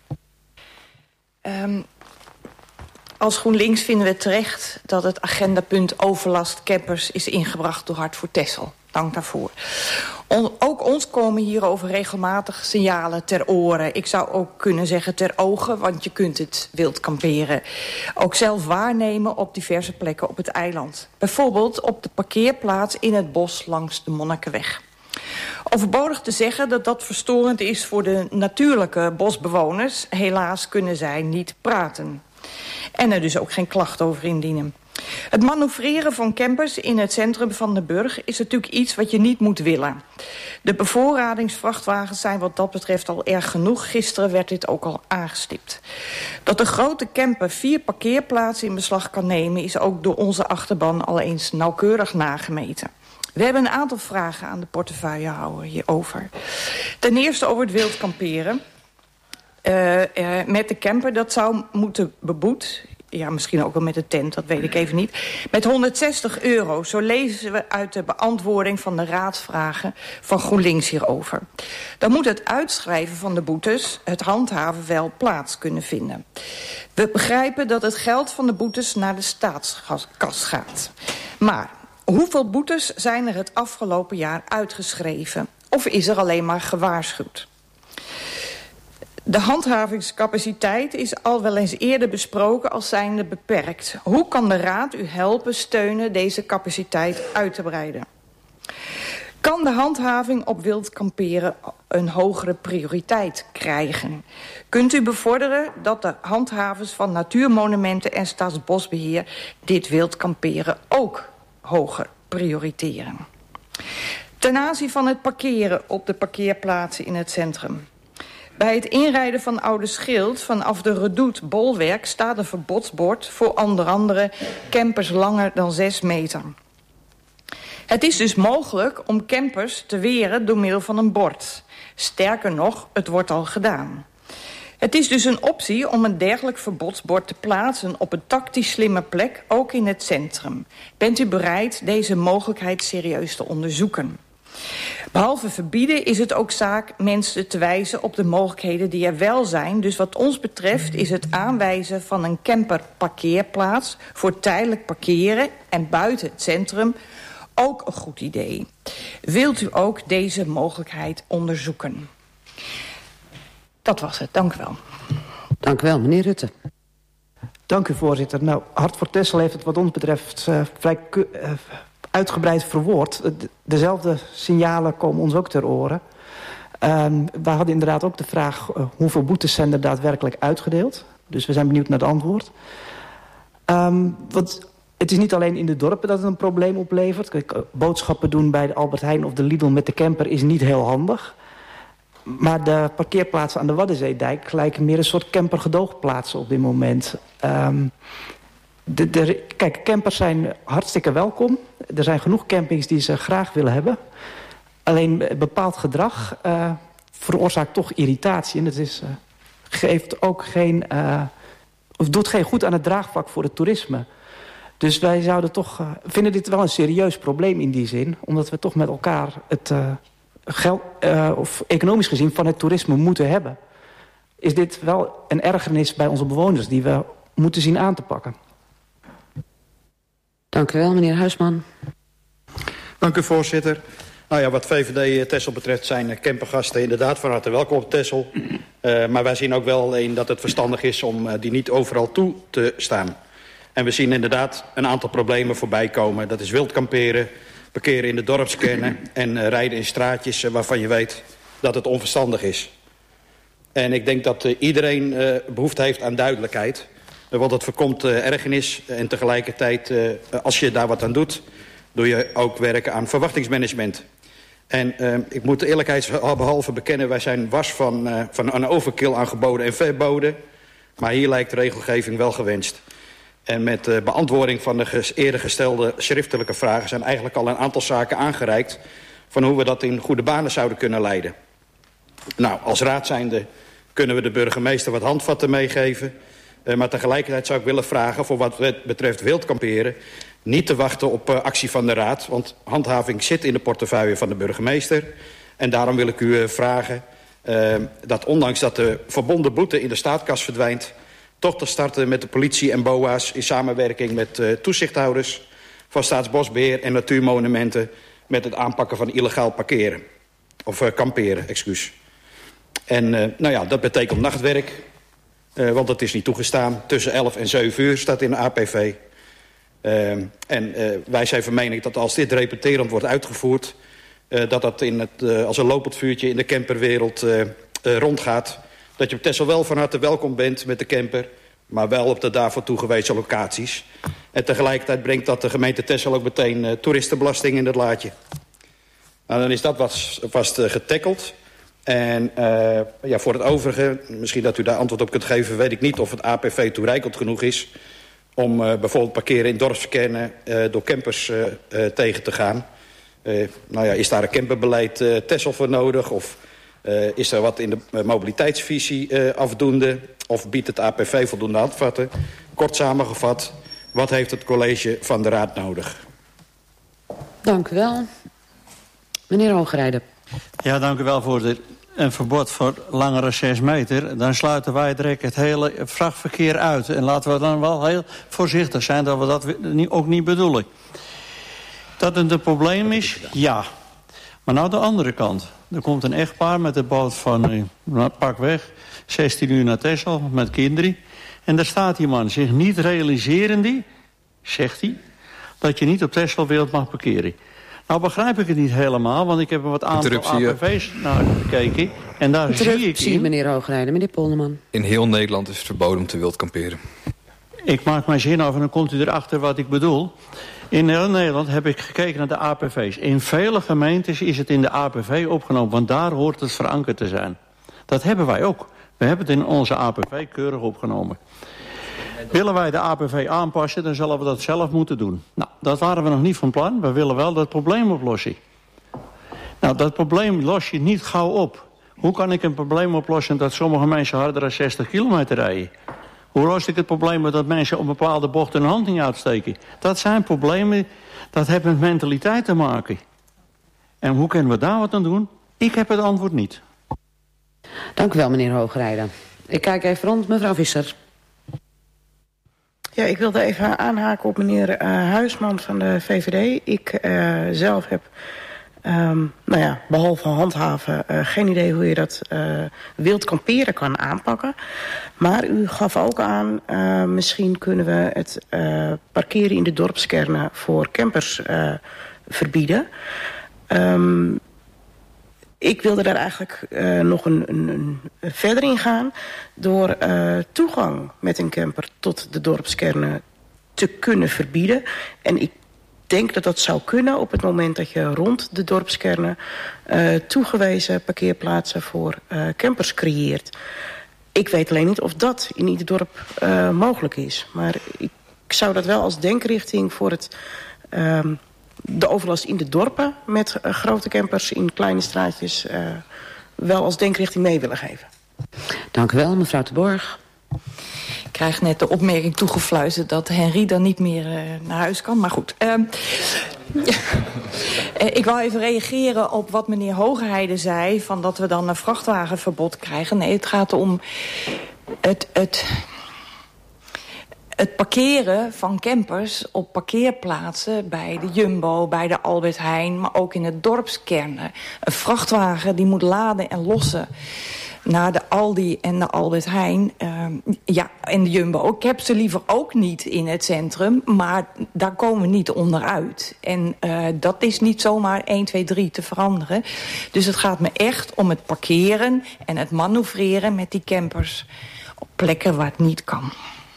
Als GroenLinks vinden we terecht dat het agendapunt overlast campers is ingebracht door Hart voor Texel. Dank daarvoor. Ook ons komen hierover regelmatig signalen ter oren. Ik zou ook kunnen zeggen ter ogen, want je kunt het wild kamperen. Ook zelf waarnemen op diverse plekken op het eiland. Bijvoorbeeld op de parkeerplaats in het bos langs de Monnikenweg. Overbodig te zeggen dat dat verstorend is voor de natuurlijke bosbewoners. Helaas kunnen zij niet praten. En er dus ook geen klacht over indienen. Het manoeuvreren van campers in het centrum van de Burg is natuurlijk iets wat je niet moet willen. De bevoorradingsvrachtwagens zijn wat dat betreft al erg genoeg. Gisteren werd dit ook al aangestipt. Dat een grote camper 4 parkeerplaatsen in beslag kan nemen is ook door onze achterban al eens nauwkeurig nagemeten. We hebben een aantal vragen aan de portefeuillehouder hierover. Ten eerste over het wild kamperen. met de camper. Dat zou moeten beboet. Ja, misschien ook wel met de tent, dat weet ik even niet. Met €160, zo lezen we uit de beantwoording van de raadsvragen van GroenLinks hierover. Dan moet het uitschrijven van de boetes, het handhaven, wel plaats kunnen vinden. We begrijpen dat het geld van de boetes naar de staatskas gaat. Maar hoeveel boetes zijn er het afgelopen jaar uitgeschreven? Of is er alleen maar gewaarschuwd? De handhavingscapaciteit is al wel eens eerder besproken als zijnde beperkt. Hoe kan de Raad u helpen steunen deze capaciteit uit te breiden? Kan de handhaving op wild kamperen een hogere prioriteit krijgen? Kunt u bevorderen dat de handhavers van natuurmonumenten en Staatsbosbeheer dit wild kamperen ook hoger prioriteren? Ten aanzien van het parkeren op de parkeerplaatsen in het centrum. Bij het inrijden van Oude Schild vanaf de Redoute Bolwerk staat een verbodsbord voor onder andere campers langer dan 6 meter. Het is dus mogelijk om campers te weren door middel van een bord. Sterker nog, het wordt al gedaan. Het is dus een optie om een dergelijk verbodsbord te plaatsen op een tactisch slimme plek, ook in het centrum. Bent u bereid deze mogelijkheid serieus te onderzoeken? Behalve verbieden is het ook zaak mensen te wijzen op de mogelijkheden die er wel zijn. Dus wat ons betreft is het aanwijzen van een camperparkeerplaats voor tijdelijk parkeren en buiten het centrum ook een goed idee. Wilt u ook deze mogelijkheid onderzoeken? Dat was het. Dank u wel. Dank u wel, meneer Rutte. Dank u, voorzitter. Nou, Hart voor Texel heeft het wat ons betreft vrij uitgebreid verwoord. Dezelfde signalen komen ons ook ter oren. We hadden inderdaad ook de vraag hoeveel boetes zijn er daadwerkelijk uitgedeeld. Dus we zijn benieuwd naar het antwoord. Want het is niet alleen in de dorpen dat het een probleem oplevert. Kijk, boodschappen doen bij de Albert Heijn of de Lidl met de camper is niet heel handig. Maar de parkeerplaatsen aan de Waddenzeedijk lijken meer een soort campergedoogplaatsen op dit moment. Kijk, campers zijn hartstikke welkom. Er zijn genoeg campings die ze graag willen hebben. Alleen bepaald gedrag veroorzaakt toch irritatie. En het geeft ook of doet geen goed aan het draagvlak voor het toerisme. Dus wij zouden vinden dit wel een serieus probleem in die zin. Omdat we toch met elkaar het geld, of economisch gezien, van het toerisme moeten hebben. Is dit wel een ergernis bij onze bewoners die we moeten zien aan te pakken. Dank u wel, meneer Huisman. Dank u, voorzitter. Nou ja, wat VVD Texel betreft zijn campergasten inderdaad van harte welkom op Texel. Maar wij zien ook wel dat het verstandig is om die niet overal toe te staan. En we zien inderdaad een aantal problemen voorbij komen. Dat is wild kamperen, parkeren in de dorpskernen en rijden in straatjes waarvan je weet dat het onverstandig is. En ik denk dat iedereen behoefte heeft aan duidelijkheid. Want het voorkomt ergernis en tegelijkertijd, als je daar wat aan doet, doe je ook werken aan verwachtingsmanagement. En ik moet de eerlijkheidsbehalve bekennen, wij zijn wars van een overkill aan geboden en verboden. Maar hier lijkt de regelgeving wel gewenst. En met de beantwoording van de eerder gestelde schriftelijke vragen zijn eigenlijk al een aantal zaken aangereikt van hoe we dat in goede banen zouden kunnen leiden. Nou, als raad zijnde kunnen we de burgemeester wat handvatten meegeven. Maar tegelijkertijd zou ik willen vragen, voor wat betreft wild kamperen, niet te wachten op actie van de raad. Want handhaving zit in de portefeuille van de burgemeester. En daarom wil ik u vragen dat ondanks dat de verbonden boete in de staatskas verdwijnt, toch te starten met de politie en BOA's in samenwerking met toezichthouders van Staatsbosbeheer en natuurmonumenten met het aanpakken van illegaal parkeren. Of kamperen, excuus. En nou ja, dat betekent nachtwerk. Want het is niet toegestaan. Tussen 11 en 7 uur staat in de APV. En wij zijn van mening dat als dit repeterend wordt uitgevoerd, dat dat als een lopend vuurtje in de camperwereld rondgaat. Dat je op Texel wel van harte welkom bent met de camper, maar wel op de daarvoor toegewezen locaties. En tegelijkertijd brengt dat de gemeente Texel ook meteen toeristenbelasting in het laadje. Nou, dan is dat vast getackeld. En ja, voor het overige, misschien dat u daar antwoord op kunt geven, weet ik niet of het APV toereikend genoeg is om bijvoorbeeld parkeren in dorpskernen door campers tegen te gaan. Nou ja, is daar een camperbeleid Texel voor nodig? Of Is er wat in de mobiliteitsvisie afdoende? Of biedt het APV voldoende handvatten? Kort samengevat, wat heeft het college van de Raad nodig? Dank u wel. Meneer Hoogrijden. Ja, dank u wel, voorzitter. Een verbod voor langere 6 meter... dan sluiten wij direct het hele vrachtverkeer uit. En laten we dan wel heel voorzichtig zijn dat we dat ook niet bedoelen. Dat het een probleem is, ja. Maar nou de andere kant. Er komt een echtpaar met de boot van pakweg 16 uur naar Texel met kinderen. En daar staat die man zich niet realiserende, zegt hij, dat je niet op Texelwereld mag parkeren. Nou begrijp ik het niet helemaal, want ik heb wat aantal APV's naar gekeken. En daar zie ik in... meneer Hoogrijden, meneer Polderman. In heel Nederland is het verboden om te wild kamperen. Ik maak mijn zin af en dan komt u erachter wat ik bedoel. In heel Nederland heb ik gekeken naar de APV's. In vele gemeentes is het in de APV opgenomen, want daar hoort het verankerd te zijn. Dat hebben wij ook. We hebben het in onze APV keurig opgenomen. Willen wij de APV aanpassen, dan zullen we dat zelf moeten doen. Nou, dat waren we nog niet van plan. We willen wel dat probleem oplossen. Nou, dat probleem los je niet gauw op. Hoe kan ik een probleem oplossen dat sommige mensen harder dan 60 kilometer rijden? Hoe los ik het probleem dat mensen op bepaalde bochten hun hand niet uitsteken? Dat zijn problemen, dat heeft met mentaliteit te maken. En hoe kunnen we daar wat aan doen? Ik heb het antwoord niet. Dank u wel, meneer Hoogrijden. Ik kijk even rond, mevrouw Visser. Ja, ik wilde even aanhaken op meneer Huisman van de VVD. Ik zelf heb, behalve handhaven, geen idee hoe je dat wild kamperen kan aanpakken. Maar u gaf ook aan, misschien kunnen we het parkeren in de dorpskernen voor campers verbieden. Ik wilde daar eigenlijk nog een verder in gaan door toegang met een camper tot de dorpskernen te kunnen verbieden. En ik denk dat dat zou kunnen op het moment dat je rond de dorpskernen toegewezen parkeerplaatsen voor campers creëert. Ik weet alleen niet of dat in ieder dorp mogelijk is. Maar ik zou dat wel als denkrichting voor het... de overlast in de dorpen met grote campers in kleine straatjes wel als denkrichting mee willen geven. Dank u wel, mevrouw de Borg. Ik krijg net de opmerking toegefluisterd dat Henri dan niet meer naar huis kan. Maar goed. Ik wil even reageren op wat meneer Hoogrijden zei, van dat we dan een vrachtwagenverbod krijgen. Nee, het gaat om het parkeren van campers op parkeerplaatsen bij de Jumbo, bij de Albert Heijn, maar ook in het dorpskernen. Een vrachtwagen die moet laden en lossen naar de Aldi en de Albert Heijn. En de Jumbo. Ik heb ze liever ook niet in het centrum, maar daar komen we niet onderuit. En dat is niet zomaar 1, 2, 3 te veranderen. Dus het gaat me echt om het parkeren en het manoeuvreren met die campers op plekken waar het niet kan.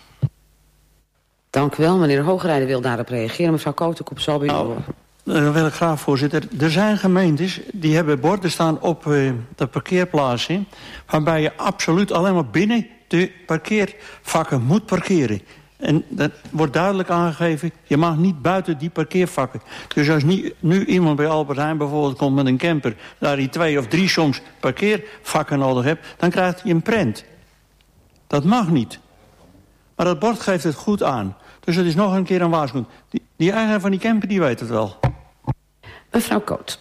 Dank u wel. Meneer Hoogrijden wil daarop reageren. Mevrouw Kotenkop zal bij u horen. Dat wil ik graag, voorzitter. Er zijn gemeentes die hebben borden staan op de parkeerplaatsen, waarbij je absoluut alleen maar binnen de parkeervakken moet parkeren. En dat wordt duidelijk aangegeven, je mag niet buiten die parkeervakken. Dus als nu iemand bij Albert Heijn bijvoorbeeld komt met een camper, daar hij 2 of 3 soms parkeervakken nodig hebt, dan krijgt hij een prent. Dat mag niet. Maar dat bord geeft het goed aan. Dus het is nog een keer een waarschuwing. Die eigenaar van die camper, die weet het wel. Mevrouw Koot.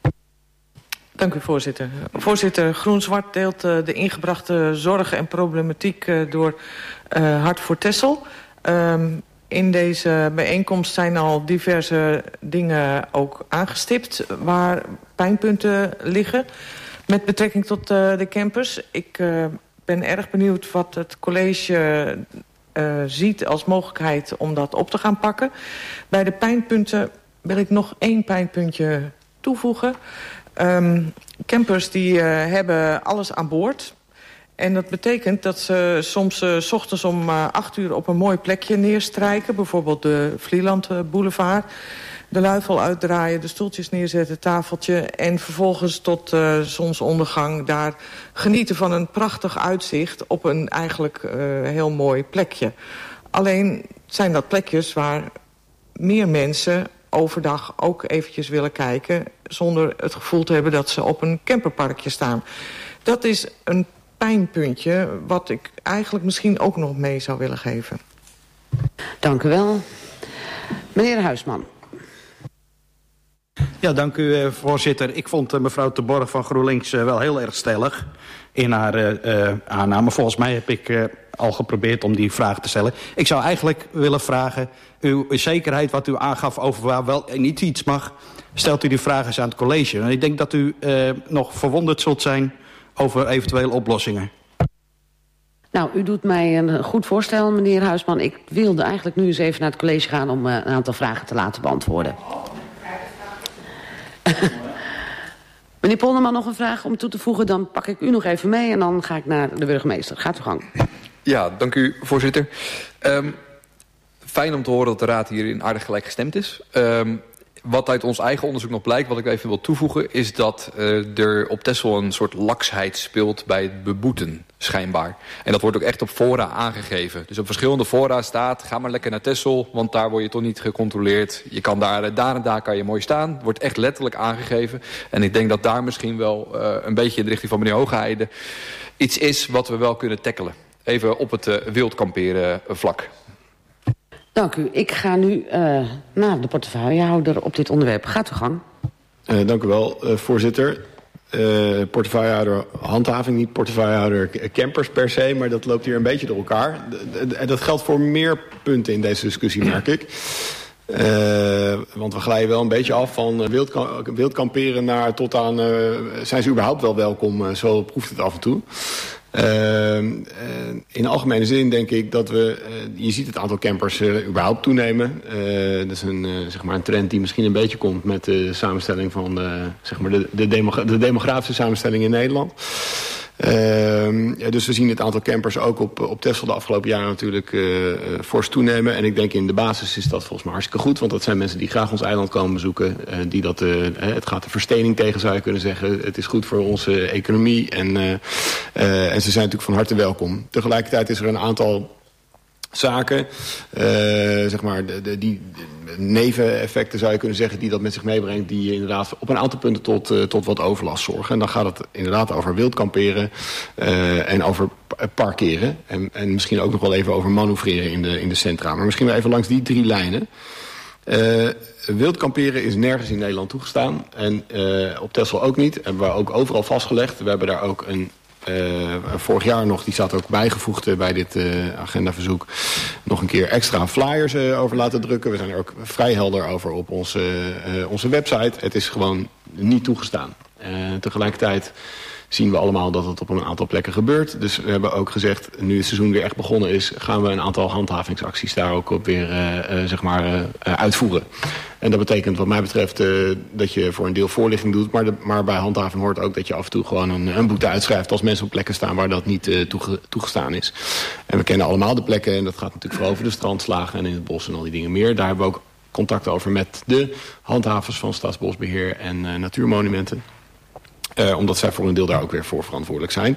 Dank u, voorzitter. Voorzitter, Groen-Zwart deelt de ingebrachte zorgen en problematiek door Hart voor Texel. In deze bijeenkomst zijn al diverse dingen ook aangestipt waar pijnpunten liggen met betrekking tot de campers. Ik ben erg benieuwd wat het college ziet als mogelijkheid om dat op te gaan pakken. Bij de pijnpunten wil ik nog 1 pijnpuntje toevoegen. Campers die hebben alles aan boord. En dat betekent dat ze soms 's ochtends om 8 uur op een mooi plekje neerstrijken. Bijvoorbeeld de Vlieland Boulevard. De luifel uitdraaien, de stoeltjes neerzetten, tafeltje. En vervolgens tot zonsondergang daar genieten van een prachtig uitzicht op een eigenlijk heel mooi plekje. Alleen zijn dat plekjes waar meer mensen overdag ook eventjes willen kijken, zonder het gevoel te hebben dat ze op een camperparkje staan. Dat is een pijnpuntje wat ik eigenlijk misschien ook nog mee zou willen geven. Dank u wel. Meneer Huisman. Ja, dank u, voorzitter. Ik vond mevrouw Ter Borch van GroenLinks wel heel erg stellig in haar aanname. Volgens mij heb ik al geprobeerd om die vraag te stellen. Ik zou eigenlijk willen vragen, uw zekerheid wat u aangaf over waar wel en niet iets mag, stelt u die vraag eens aan het college. En ik denk dat u nog verwonderd zult zijn over eventuele oplossingen. Nou, u doet mij een goed voorstel, meneer Huisman. Ik wilde eigenlijk nu eens even naar het college gaan om een aantal vragen te laten beantwoorden. Meneer Polderman, nog een vraag om toe te voegen? Dan pak ik u nog even mee en dan ga ik naar de burgemeester. Gaat uw gang. Ja, dank u, voorzitter. Fijn om te horen dat de raad hierin aardig gelijk gestemd is. Wat uit ons eigen onderzoek nog blijkt, wat ik even wil toevoegen, is dat er op Texel een soort laksheid speelt bij het beboeten, schijnbaar. En dat wordt ook echt op fora aangegeven. Dus op verschillende fora staat, ga maar lekker naar Texel, want daar word je toch niet gecontroleerd. Je kan daar en daar kan je mooi staan. Wordt echt letterlijk aangegeven. En ik denk dat daar misschien wel een beetje in de richting van meneer Hogeheide iets is wat we wel kunnen tackelen. Even op het wildkamperen vlak. Dank u. Ik ga nu naar de portefeuillehouder op dit onderwerp. Gaat uw gang. Dank u wel, voorzitter. Portefeuillehouder handhaving, niet portefeuillehouder campers per se, maar dat loopt hier een beetje door elkaar. Dat geldt voor meer punten in deze discussie, merk ik. Want we glijden wel een beetje af van wildkamperen naar tot aan zijn ze überhaupt wel welkom, zo proeft het af en toe. In algemene zin denk ik dat je ziet het aantal campers überhaupt toenemen. Dat is zeg maar een trend die misschien een beetje komt met de samenstelling van de demografische samenstelling in Nederland. Dus we zien het aantal campers ook op Texel de afgelopen jaren natuurlijk fors toenemen. En ik denk in de basis is dat volgens mij hartstikke goed. Want dat zijn mensen die graag ons eiland komen bezoeken. Het gaat de verstening tegen, zou je kunnen zeggen. Het is goed voor onze economie. En ze zijn natuurlijk van harte welkom. Tegelijkertijd is er een aantal zaken, zeg maar, die neveneffecten zou je kunnen zeggen, die dat met zich meebrengt, die inderdaad op een aantal punten tot wat overlast zorgen. En dan gaat het inderdaad over wildkamperen en over parkeren. En misschien ook nog wel even over manoeuvreren in de centra. Maar misschien wel even langs die 3 lijnen. Wildkamperen is nergens in Nederland toegestaan. En op Texel ook niet. Hebben we ook overal vastgelegd. We hebben daar ook vorig jaar nog, die staat ook bijgevoegd bij dit agendaverzoek, nog een keer extra flyers over laten drukken. We zijn er ook vrij helder over op onze website. Het is gewoon niet toegestaan. Tegelijkertijd zien we allemaal dat het op een aantal plekken gebeurt. Dus we hebben ook gezegd, nu het seizoen weer echt begonnen is, gaan we een aantal handhavingsacties daar ook op weer uitvoeren. En dat betekent wat mij betreft dat je voor een deel voorlichting doet, maar bij handhaving hoort ook dat je af en toe gewoon een boete uitschrijft als mensen op plekken staan waar dat niet toegestaan is. En we kennen allemaal de plekken, en dat gaat natuurlijk vooral over de strandslagen en in het bos en al die dingen meer. Daar hebben we ook contact over met de handhavers van Staatsbosbeheer en Natuurmonumenten. Omdat zij voor een deel daar ook weer voor verantwoordelijk zijn.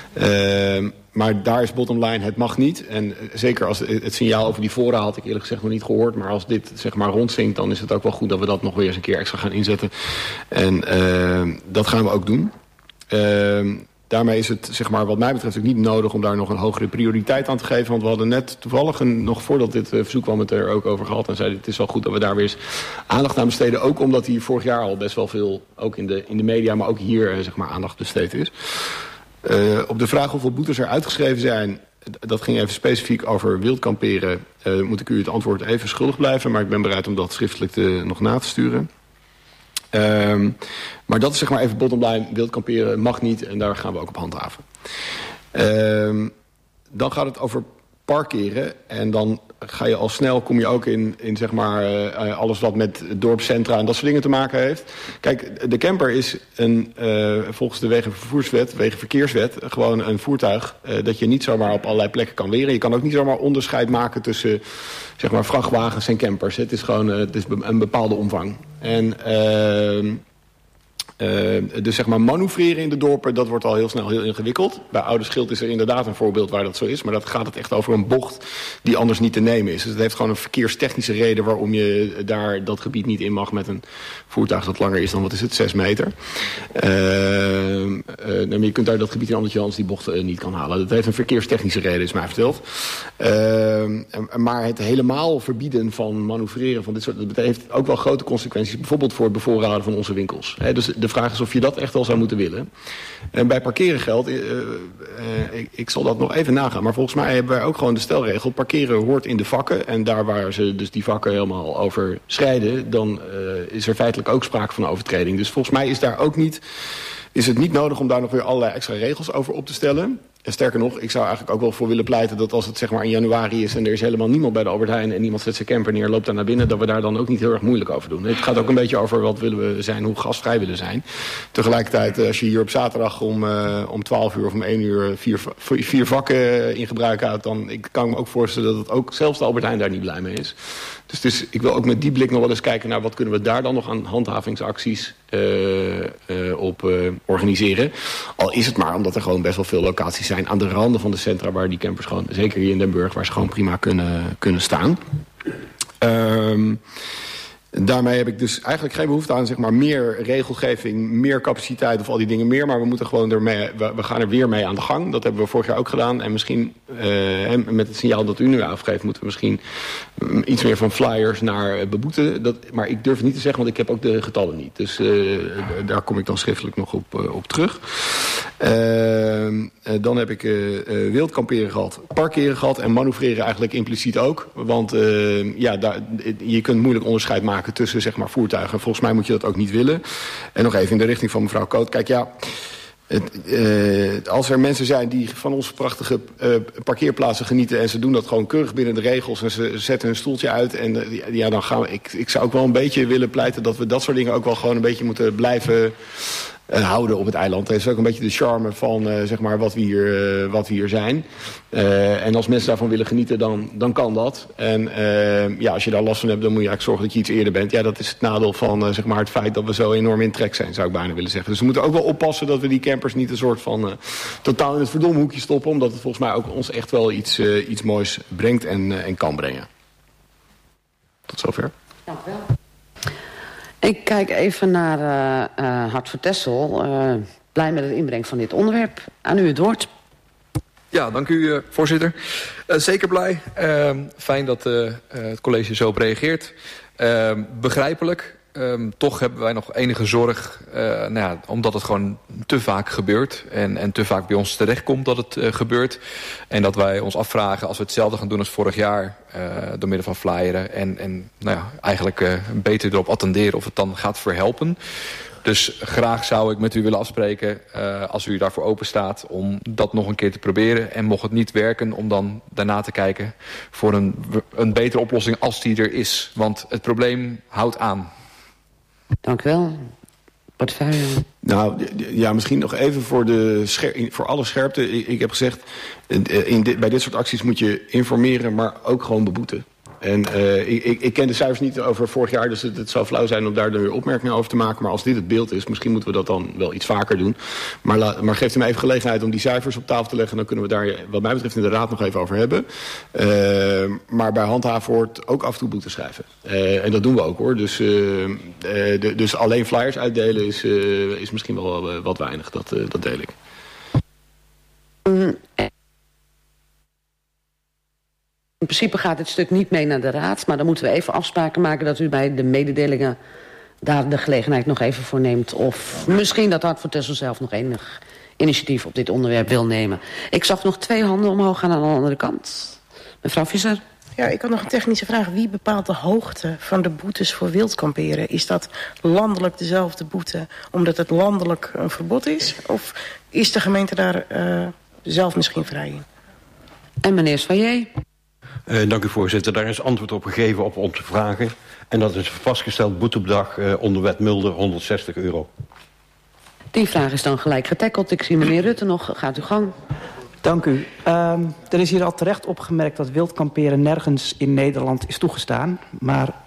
Maar daar is bottom line, het mag niet. En zeker als het signaal over die fora had ik eerlijk gezegd nog niet gehoord. Maar als dit zeg maar rondzinkt, dan is het ook wel goed dat we dat nog weer eens een keer extra gaan inzetten. En dat gaan we ook doen. Daarmee is het, zeg maar, wat mij betreft ook niet nodig om daar nog een hogere prioriteit aan te geven. Want we hadden net toevallig, nog voordat dit verzoek kwam, het er ook over gehad. En zeiden, het is wel goed dat we daar weer eens aandacht aan besteden. Ook omdat hier vorig jaar al best wel veel, ook in de media, maar ook hier, zeg maar, aandacht besteed is. Op de vraag hoeveel boetes er uitgeschreven zijn, dat ging even specifiek over wildkamperen. Moet ik u het antwoord even schuldig blijven. Maar ik ben bereid om dat schriftelijk nog na te sturen. Maar dat is zeg maar even bottom line. Wildkamperen mag niet en daar gaan we ook op handhaven. Dan gaat het over parkeren. En dan ga je al snel, kom je ook in zeg maar alles wat met dorpscentra en dat soort dingen te maken heeft. Kijk, de camper is volgens de Wegenverkeerswet gewoon een voertuig dat je niet zomaar op allerlei plekken kan weren. Je kan ook niet zomaar onderscheid maken tussen zeg maar vrachtwagens en campers. Het is gewoon een bepaalde omvang. En Dus zeg maar manoeuvreren in de dorpen, dat wordt al heel snel heel ingewikkeld. Bij Ouderschild is er inderdaad een voorbeeld waar dat zo is. Maar dat gaat het echt over een bocht die anders niet te nemen is. Dus het heeft gewoon een verkeerstechnische reden waarom je daar dat gebied niet in mag met een voertuig dat langer is dan, 6 meter. Maar je kunt daar dat gebied in anders die bocht niet kan halen. Dat heeft een verkeerstechnische reden, is mij verteld. Maar het helemaal verbieden van manoeuvreren van dit soort, dat heeft ook wel grote consequenties. Bijvoorbeeld voor het bevoorraden van onze winkels. Dus de vraag is of je dat echt wel zou moeten willen. En bij parkeren geldt, ik zal dat nog even nagaan, maar volgens mij hebben wij ook gewoon de stelregel, parkeren hoort in de vakken. En daar waar ze dus die vakken helemaal overschrijden, dan is er feitelijk ook sprake van overtreding. Dus volgens mij is het niet nodig om daar nog weer allerlei extra regels over op te stellen. En sterker nog, ik zou eigenlijk ook wel voor willen pleiten dat als het zeg maar in januari is en er is helemaal niemand bij de Albert Heijn en niemand zet zijn camper neer, loopt daar naar binnen, dat we daar dan ook niet heel erg moeilijk over doen. Het gaat ook een beetje over wat willen we zijn, hoe gastvrij willen zijn. Tegelijkertijd, als je hier op zaterdag om 12 uur of om 1 uur 4 vakken in gebruik houdt, dan kan ik me ook voorstellen dat het ook zelfs de Albert Heijn daar niet blij mee is. Dus ik wil ook met die blik nog wel eens kijken naar wat kunnen we daar dan nog aan handhavingsacties op organiseren. Al is het maar omdat er gewoon best wel veel locaties zijn aan de randen van de centra waar die campers gewoon, zeker hier in Den Burg, waar ze gewoon prima kunnen staan. Daarmee heb ik dus eigenlijk geen behoefte aan zeg maar meer regelgeving, meer capaciteit of al die dingen meer. Maar we moeten gewoon we gaan er weer mee aan de gang. Dat hebben we vorig jaar ook gedaan. En misschien met het signaal dat u nu afgeeft, moeten we misschien iets meer van flyers naar beboeten. Maar ik durf het niet te zeggen, want ik heb ook de getallen niet. Dus daar kom ik dan schriftelijk nog op terug. Dan heb ik wild kamperen gehad, parkeren gehad en manoeuvreren eigenlijk impliciet ook. Want je kunt moeilijk onderscheid maken tussen zeg maar voertuigen. Volgens mij moet je dat ook niet willen. En nog even in de richting van mevrouw Koot. Kijk, als er mensen zijn die van onze prachtige parkeerplaatsen genieten en ze doen dat gewoon keurig binnen de regels en ze zetten hun stoeltje uit en dan gaan we. Ik zou ook wel een beetje willen pleiten dat we dat soort dingen ook wel gewoon een beetje moeten blijven houden op het eiland. Dat is ook een beetje de charme van zeg maar wat we hier zijn. En als mensen daarvan willen genieten, dan kan dat. En als je daar last van hebt, dan moet je eigenlijk zorgen dat je iets eerder bent. Ja, dat is het nadeel van zeg maar het feit dat we zo enorm in trek zijn, zou ik bijna willen zeggen. Dus we moeten ook wel oppassen dat we die campers niet een soort van totaal in het verdomme hoekje stoppen, omdat het volgens mij ook ons echt wel iets moois brengt en kan brengen. Tot zover. Dank u wel. Ik kijk even naar Hart voor Texel. Blij met het inbrengen van dit onderwerp. Aan u het woord. Ja, dank u, voorzitter. Zeker blij. Fijn dat het college zo op reageert. Begrijpelijk. Toch hebben wij nog enige zorg, omdat het gewoon te vaak gebeurt. En te vaak bij ons terechtkomt dat het gebeurt. En dat wij ons afvragen als we hetzelfde gaan doen als vorig jaar. Door middel van flyeren. En eigenlijk beter erop attenderen of het dan gaat verhelpen. Dus graag zou ik met u willen afspreken, als u daarvoor open staat, om dat nog een keer te proberen. En mocht het niet werken, om dan daarna te kijken voor een betere oplossing als die er is. Want het probleem houdt aan. Dank u wel. Portefeuille. Nou, ja, misschien nog even voor alle scherpte. Ik heb gezegd, bij dit soort acties moet je informeren, maar ook gewoon beboeten. En ik ken de cijfers niet over vorig jaar, dus het zou flauw zijn om daar dan weer opmerkingen over te maken. Maar als dit het beeld is, misschien moeten we dat dan wel iets vaker doen. Maar geeft u me even gelegenheid om die cijfers op tafel te leggen. Dan kunnen we daar, wat mij betreft, in de raad nog even over hebben. Maar bij handhaven hoort ook af en toe boete schrijven. En dat doen we ook, hoor. Dus alleen flyers uitdelen is misschien wel wat weinig. Dat deel ik. In principe gaat dit stuk niet mee naar de raad, maar dan moeten we even afspraken maken dat u bij de mededelingen daar de gelegenheid nog even voor neemt. Of misschien dat Hart voor Texel zelf nog enig initiatief op dit onderwerp wil nemen. Ik zag nog 2 handen omhoog gaan aan de andere kant. Mevrouw Visser. Ja, ik had nog een technische vraag. Wie bepaalt de hoogte van de boetes voor wildkamperen? Is dat landelijk dezelfde boete omdat het landelijk een verbod is? Of is de gemeente daar zelf misschien vrij in? En meneer Soyer. Dank u, voorzitter. Daar is antwoord op gegeven op onze vragen. En dat is vastgesteld boetebedrag onder wet Mulder, €160. Die vraag is dan gelijk getackeld. Ik zie meneer Rutte nog. Gaat uw gang. Dank u. Er is hier al terecht opgemerkt dat wildkamperen nergens in Nederland is toegestaan. Maar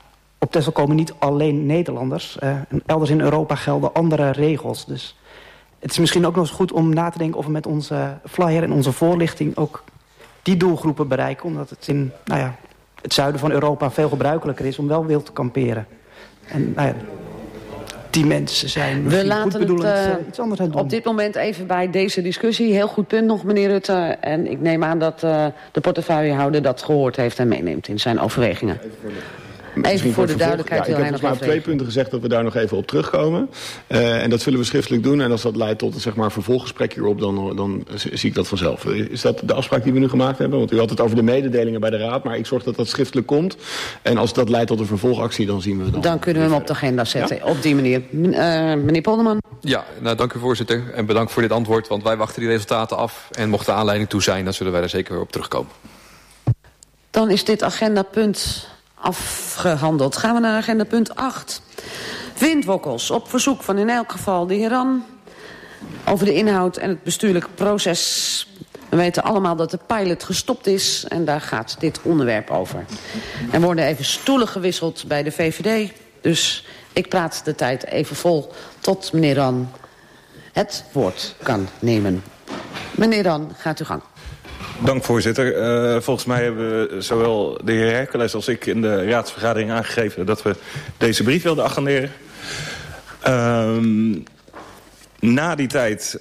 op Texel komen niet alleen Nederlanders. Elders in Europa gelden andere regels. Dus het is misschien ook nog eens goed om na te denken of we met onze flyer en onze voorlichting ook die doelgroepen bereiken. Omdat het in het zuiden van Europa veel gebruikelijker is om wel wild te kamperen. En die mensen zijn we laten het iets anders aan doen. Op dit moment even bij deze discussie. Heel goed punt nog, meneer Rutte. En ik neem aan dat de portefeuillehouder dat gehoord heeft en meeneemt in zijn overwegingen. Even voor de duidelijkheid. Ik heb nog maar 2 punten gezegd dat we daar nog even op terugkomen. En dat zullen we schriftelijk doen. En als dat leidt tot een vervolggesprek hierop, dan zie ik dat vanzelf. Is dat de afspraak die we nu gemaakt hebben? Want u had het over de mededelingen bij de Raad. Maar ik zorg dat dat schriftelijk komt. En als dat leidt tot een vervolgactie, dan zien we Dan kunnen we hem op de agenda zetten. Ja? Op die manier. Meneer Polderman. Ja, dank u voorzitter. En bedankt voor dit antwoord. Want wij wachten die resultaten af. En mocht de aanleiding toe zijn, dan zullen wij er zeker weer op terugkomen. Dan is dit agendapunt afgehandeld. Gaan we naar agenda punt 8. Windwokkels. Op verzoek van in elk geval de heer Ran. Over de inhoud en het bestuurlijk proces. We weten allemaal dat de pilot gestopt is. En daar gaat dit onderwerp over. Er worden even stoelen gewisseld bij de VVD. Dus ik praat de tijd even vol tot meneer Ran het woord kan nemen. Meneer Ran, gaat uw gang. Dank, voorzitter. Volgens mij hebben zowel de heer Hercules als ik in de raadsvergadering aangegeven dat we deze brief wilden agenderen. Na die tijd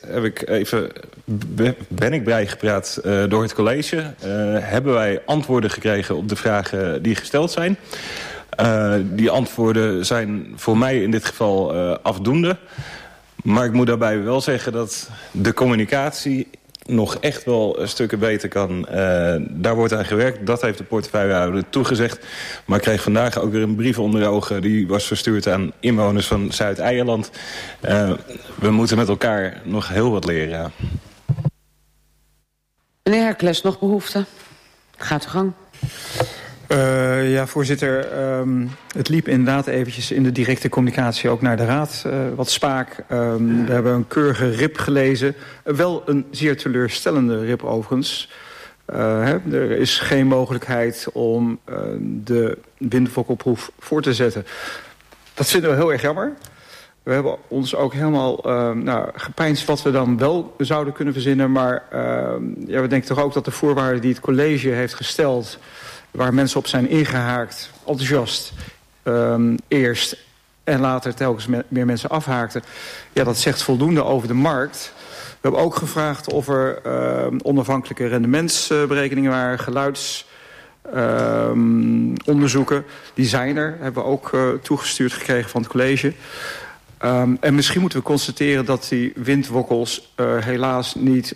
ben ik bijgepraat door het college. Hebben wij antwoorden gekregen op de vragen die gesteld zijn. Die antwoorden zijn voor mij in dit geval afdoende. Maar ik moet daarbij wel zeggen dat de communicatie nog echt wel stukken beter kan. Daar wordt aan gewerkt. Dat heeft de portefeuillehouder toegezegd. Maar ik kreeg vandaag ook weer een brief onder de ogen. Die was verstuurd aan inwoners van Zuid-Eierland. We moeten met elkaar nog heel wat leren. Ja. Meneer Hercules, nog behoefte? Gaat uw gang. Ja, voorzitter. Het liep inderdaad eventjes in de directe communicatie ook naar de Raad wat spaak. We hebben een keurige RIP gelezen. Wel een zeer teleurstellende RIP overigens. Er is geen mogelijkheid om de windvokkelproef voor te zetten. Dat vinden we heel erg jammer. We hebben ons ook helemaal gepeinsd wat we dan wel zouden kunnen verzinnen. Maar we denken toch ook dat de voorwaarden die het college heeft gesteld, waar mensen op zijn ingehaakt, enthousiast, eerst en later telkens meer mensen afhaakten. Ja, dat zegt voldoende over de markt. We hebben ook gevraagd of er onafhankelijke rendementsberekeningen waren, geluidsonderzoeken. Die zijn er, hebben we ook toegestuurd gekregen van het college. En misschien moeten we constateren dat die windwokkels helaas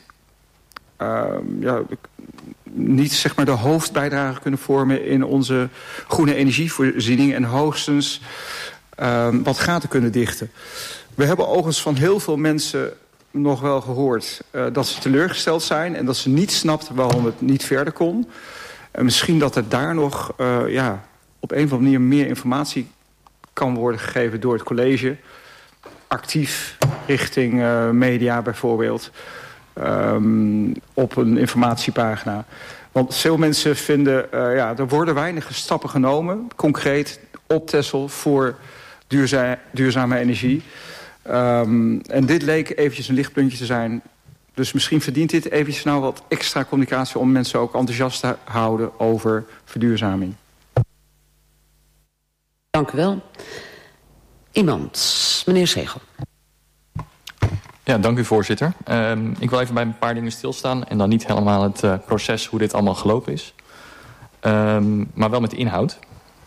niet zeg maar de hoofdbijdrage kunnen vormen in onze groene energievoorziening en hoogstens wat gaten kunnen dichten. We hebben overigens van heel veel mensen nog wel gehoord dat ze teleurgesteld zijn en dat ze niet snapten waarom het niet verder kon. En misschien dat er daar nog op een of andere manier meer informatie kan worden gegeven door het college. Actief richting media bijvoorbeeld. Op een informatiepagina. Want veel mensen vinden, er worden weinig stappen genomen, concreet op Texel voor duurzame energie. En dit leek eventjes een lichtpuntje te zijn. Dus misschien verdient dit eventjes wat extra communicatie om mensen ook enthousiast te houden over verduurzaming. Dank u wel. Meneer Zegel. Ja, dank u voorzitter. Ik wil even bij een paar dingen stilstaan en dan niet helemaal het proces hoe dit allemaal gelopen is. Maar wel met de inhoud.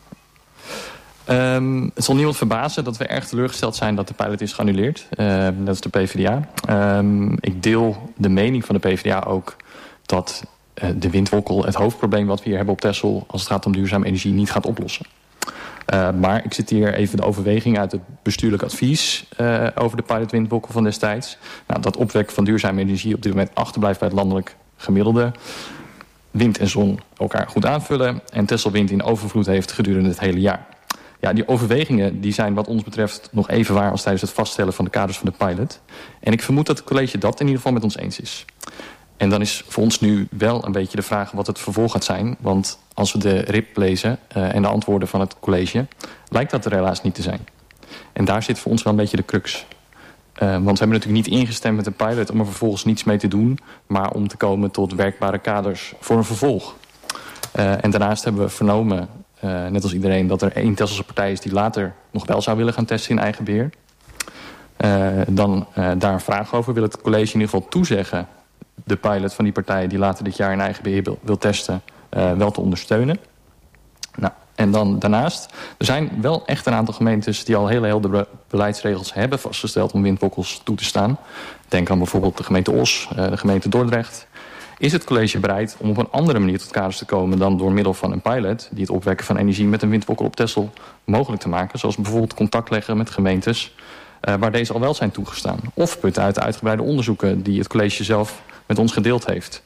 Het zal niemand verbazen dat we erg teleurgesteld zijn dat de pilot is geannuleerd. Dat is de PvdA. Ik deel de mening van de PvdA ook dat de windwokkel het hoofdprobleem wat we hier hebben op Texel als het gaat om duurzame energie niet gaat oplossen. Maar ik zit hier even de overweging uit het bestuurlijk advies over de pilot windwokkel van destijds. Dat opwekken van duurzame energie op dit moment achterblijft bij het landelijk gemiddelde. Wind en zon elkaar goed aanvullen en Texel wind in overvloed heeft gedurende het hele jaar. Ja, die overwegingen die zijn wat ons betreft nog even waar als tijdens het vaststellen van de kaders van de pilot. En ik vermoed dat het college dat in ieder geval met ons eens is. En dan is voor ons nu wel een beetje de vraag wat het vervolg gaat zijn. Want als we de RIP lezen en de antwoorden van het college, lijkt dat er helaas niet te zijn. En daar zit voor ons wel een beetje de crux. Want we hebben natuurlijk niet ingestemd met een pilot om er vervolgens niets mee te doen, maar om te komen tot werkbare kaders voor een vervolg. En daarnaast hebben we vernomen, net als iedereen, dat er 1 Tesselse partij is die later nog wel zou willen gaan testen in eigen beheer. Dan daar een vraag over. Wil het college in ieder geval toezeggen de pilot van die partij die later dit jaar in eigen beheer wil testen, wel te ondersteunen? Nou, en dan daarnaast, er zijn wel echt een aantal gemeentes die al hele heldere beleidsregels hebben vastgesteld om windwokkels toe te staan. Denk aan bijvoorbeeld de gemeente Os, de gemeente Dordrecht. Is het college bereid om op een andere manier tot kaders te komen dan door middel van een pilot die het opwekken van energie met een windwokkel op Texel mogelijk te maken? Zoals bijvoorbeeld contact leggen met gemeentes waar deze al wel zijn toegestaan. Of putten uit de uitgebreide onderzoeken die het college zelf met ons gedeeld heeft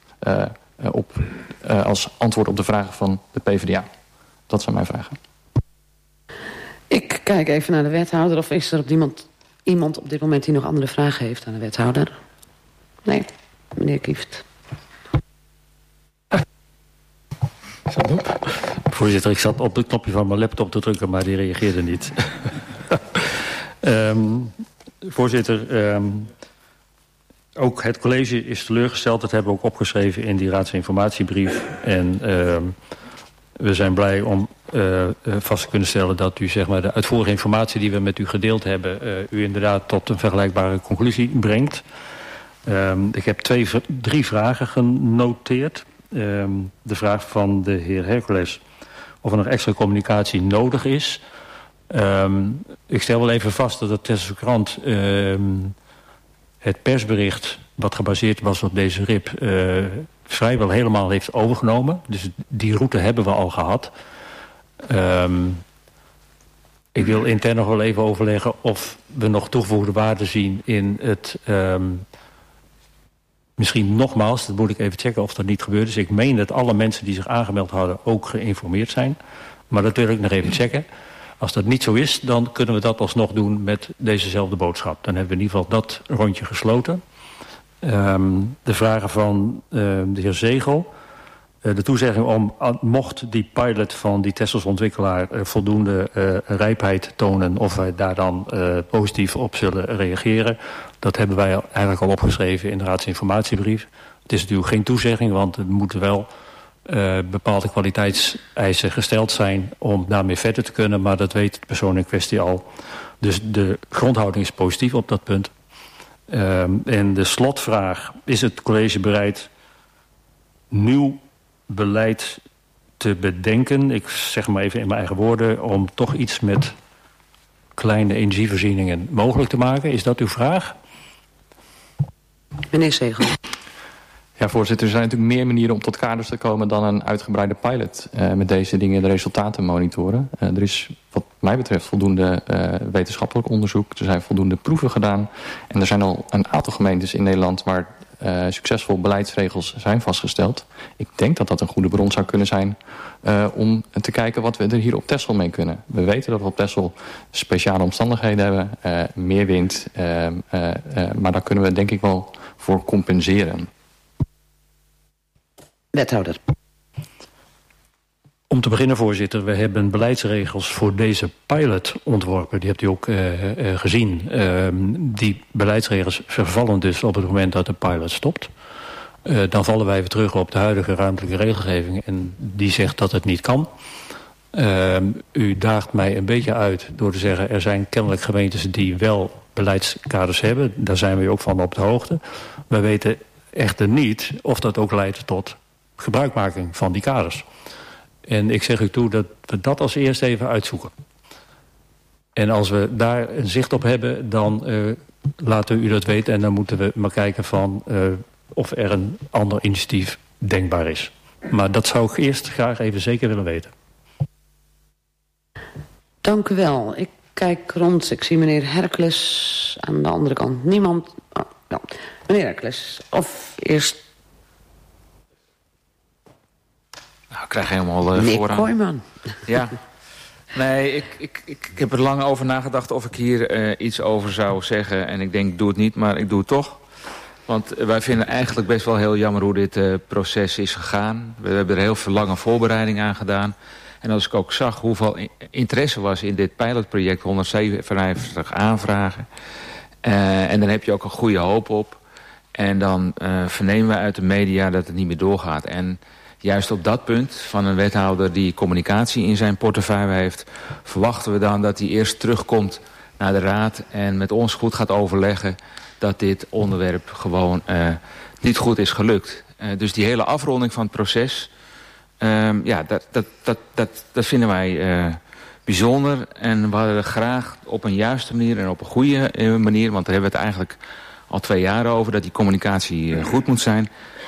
als antwoord op de vragen van de PvdA. Dat zijn mijn vragen. Ik kijk even naar de wethouder. Of is er iemand op dit moment die nog andere vragen heeft aan de wethouder? Nee, meneer Kieft. Voorzitter, ik zat op het knopje van mijn laptop te drukken, maar die reageerde niet. Voorzitter, ook het college is teleurgesteld. Dat hebben we ook opgeschreven in die raadsinformatiebrief. En we zijn blij om vast te kunnen stellen dat u zeg maar, de uitvoerige informatie die we met u gedeeld hebben, u inderdaad tot een vergelijkbare conclusie brengt. Ik heb 3 vragen genoteerd. De vraag van de heer Hercules of er nog extra communicatie nodig is. Ik stel wel even vast dat de Tesselse Krant het persbericht wat gebaseerd was op deze RIP vrijwel helemaal heeft overgenomen. Dus die route hebben we al gehad. Ik wil intern nog wel even overleggen of we nog toegevoegde waarde zien in het misschien nogmaals, dat moet ik even checken of dat niet gebeurd is. Ik meen dat alle mensen die zich aangemeld hadden ook geïnformeerd zijn. Maar dat wil ik nog even checken. Als dat niet zo is, dan kunnen we dat alsnog doen met dezezelfde boodschap. Dan hebben we in ieder geval dat rondje gesloten. De vragen van de heer Zegel. De toezegging om, mocht die pilot van die Tesselse ontwikkelaar voldoende rijpheid tonen, of wij daar dan positief op zullen reageren. Dat hebben wij eigenlijk al opgeschreven in de raadsinformatiebrief. Het is natuurlijk geen toezegging, want er moeten wel bepaalde kwaliteitseisen gesteld zijn om daarmee verder te kunnen. Maar dat weet de persoon in kwestie al. Dus de grondhouding is positief op dat punt. En de slotvraag, is het college bereid nieuw beleid te bedenken, ik zeg maar even in mijn eigen woorden, om toch iets met kleine energievoorzieningen mogelijk te maken? Is dat uw vraag? Meneer Zegel. Ja, voorzitter, er zijn natuurlijk meer manieren om tot kaders te komen dan een uitgebreide pilot. Met deze dingen de resultaten monitoren. Er is wat mij betreft voldoende wetenschappelijk onderzoek. Er zijn voldoende proeven gedaan. En er zijn al een aantal gemeentes in Nederland waar succesvol beleidsregels zijn vastgesteld. Ik denk dat dat een goede bron zou kunnen zijn om te kijken wat we er hier op Texel mee kunnen. We weten dat we op Texel speciale omstandigheden hebben, meer wind, maar daar kunnen we denk ik wel voor compenseren. Wethouder. Om te beginnen, voorzitter, we hebben beleidsregels voor deze pilot ontworpen. Die hebt u ook gezien. Die beleidsregels vervallen dus op het moment dat de pilot stopt. Dan vallen wij weer terug op de huidige ruimtelijke regelgeving en die zegt dat het niet kan. U daagt mij een beetje uit door te zeggen, er zijn kennelijk gemeentes die wel beleidskaders hebben. Daar zijn we ook van op de hoogte. Wij weten echter niet of dat ook leidt tot gebruikmaking van die kaders. En ik zeg u toe dat we dat als eerste even uitzoeken. En als we daar een zicht op hebben, dan laten we u dat weten. En dan moeten we maar kijken van of er een ander initiatief denkbaar is. Maar dat zou ik eerst graag even zeker willen weten. Dank u wel. Ik kijk rond. Ik zie meneer Hercules aan de andere kant. Niemand. Oh, ja. Meneer Hercules, of eerst. Nou, ik krijg helemaal Nick vooraan. Kooijman. Ja. Nee, ik heb er lang over nagedacht of ik hier iets over zou zeggen. En ik denk, doe het niet, maar ik doe het toch. Want wij vinden eigenlijk best wel heel jammer hoe dit proces is gegaan. We hebben er heel veel lange voorbereiding aan gedaan. En als ik ook zag hoeveel interesse was in dit pilotproject, 157 aanvragen. En dan heb je ook een goede hoop op. En dan vernemen we uit de media dat het niet meer doorgaat. En juist op dat punt van een wethouder die communicatie in zijn portefeuille heeft, verwachten we dan dat hij eerst terugkomt naar de raad en met ons goed gaat overleggen dat dit onderwerp gewoon niet goed is gelukt. Dus die hele afronding van het proces, dat vinden wij bijzonder. En we hadden er graag op een juiste manier en op een goede manier, want daar hebben we het eigenlijk al 2 jaar over, dat die communicatie goed moet zijn.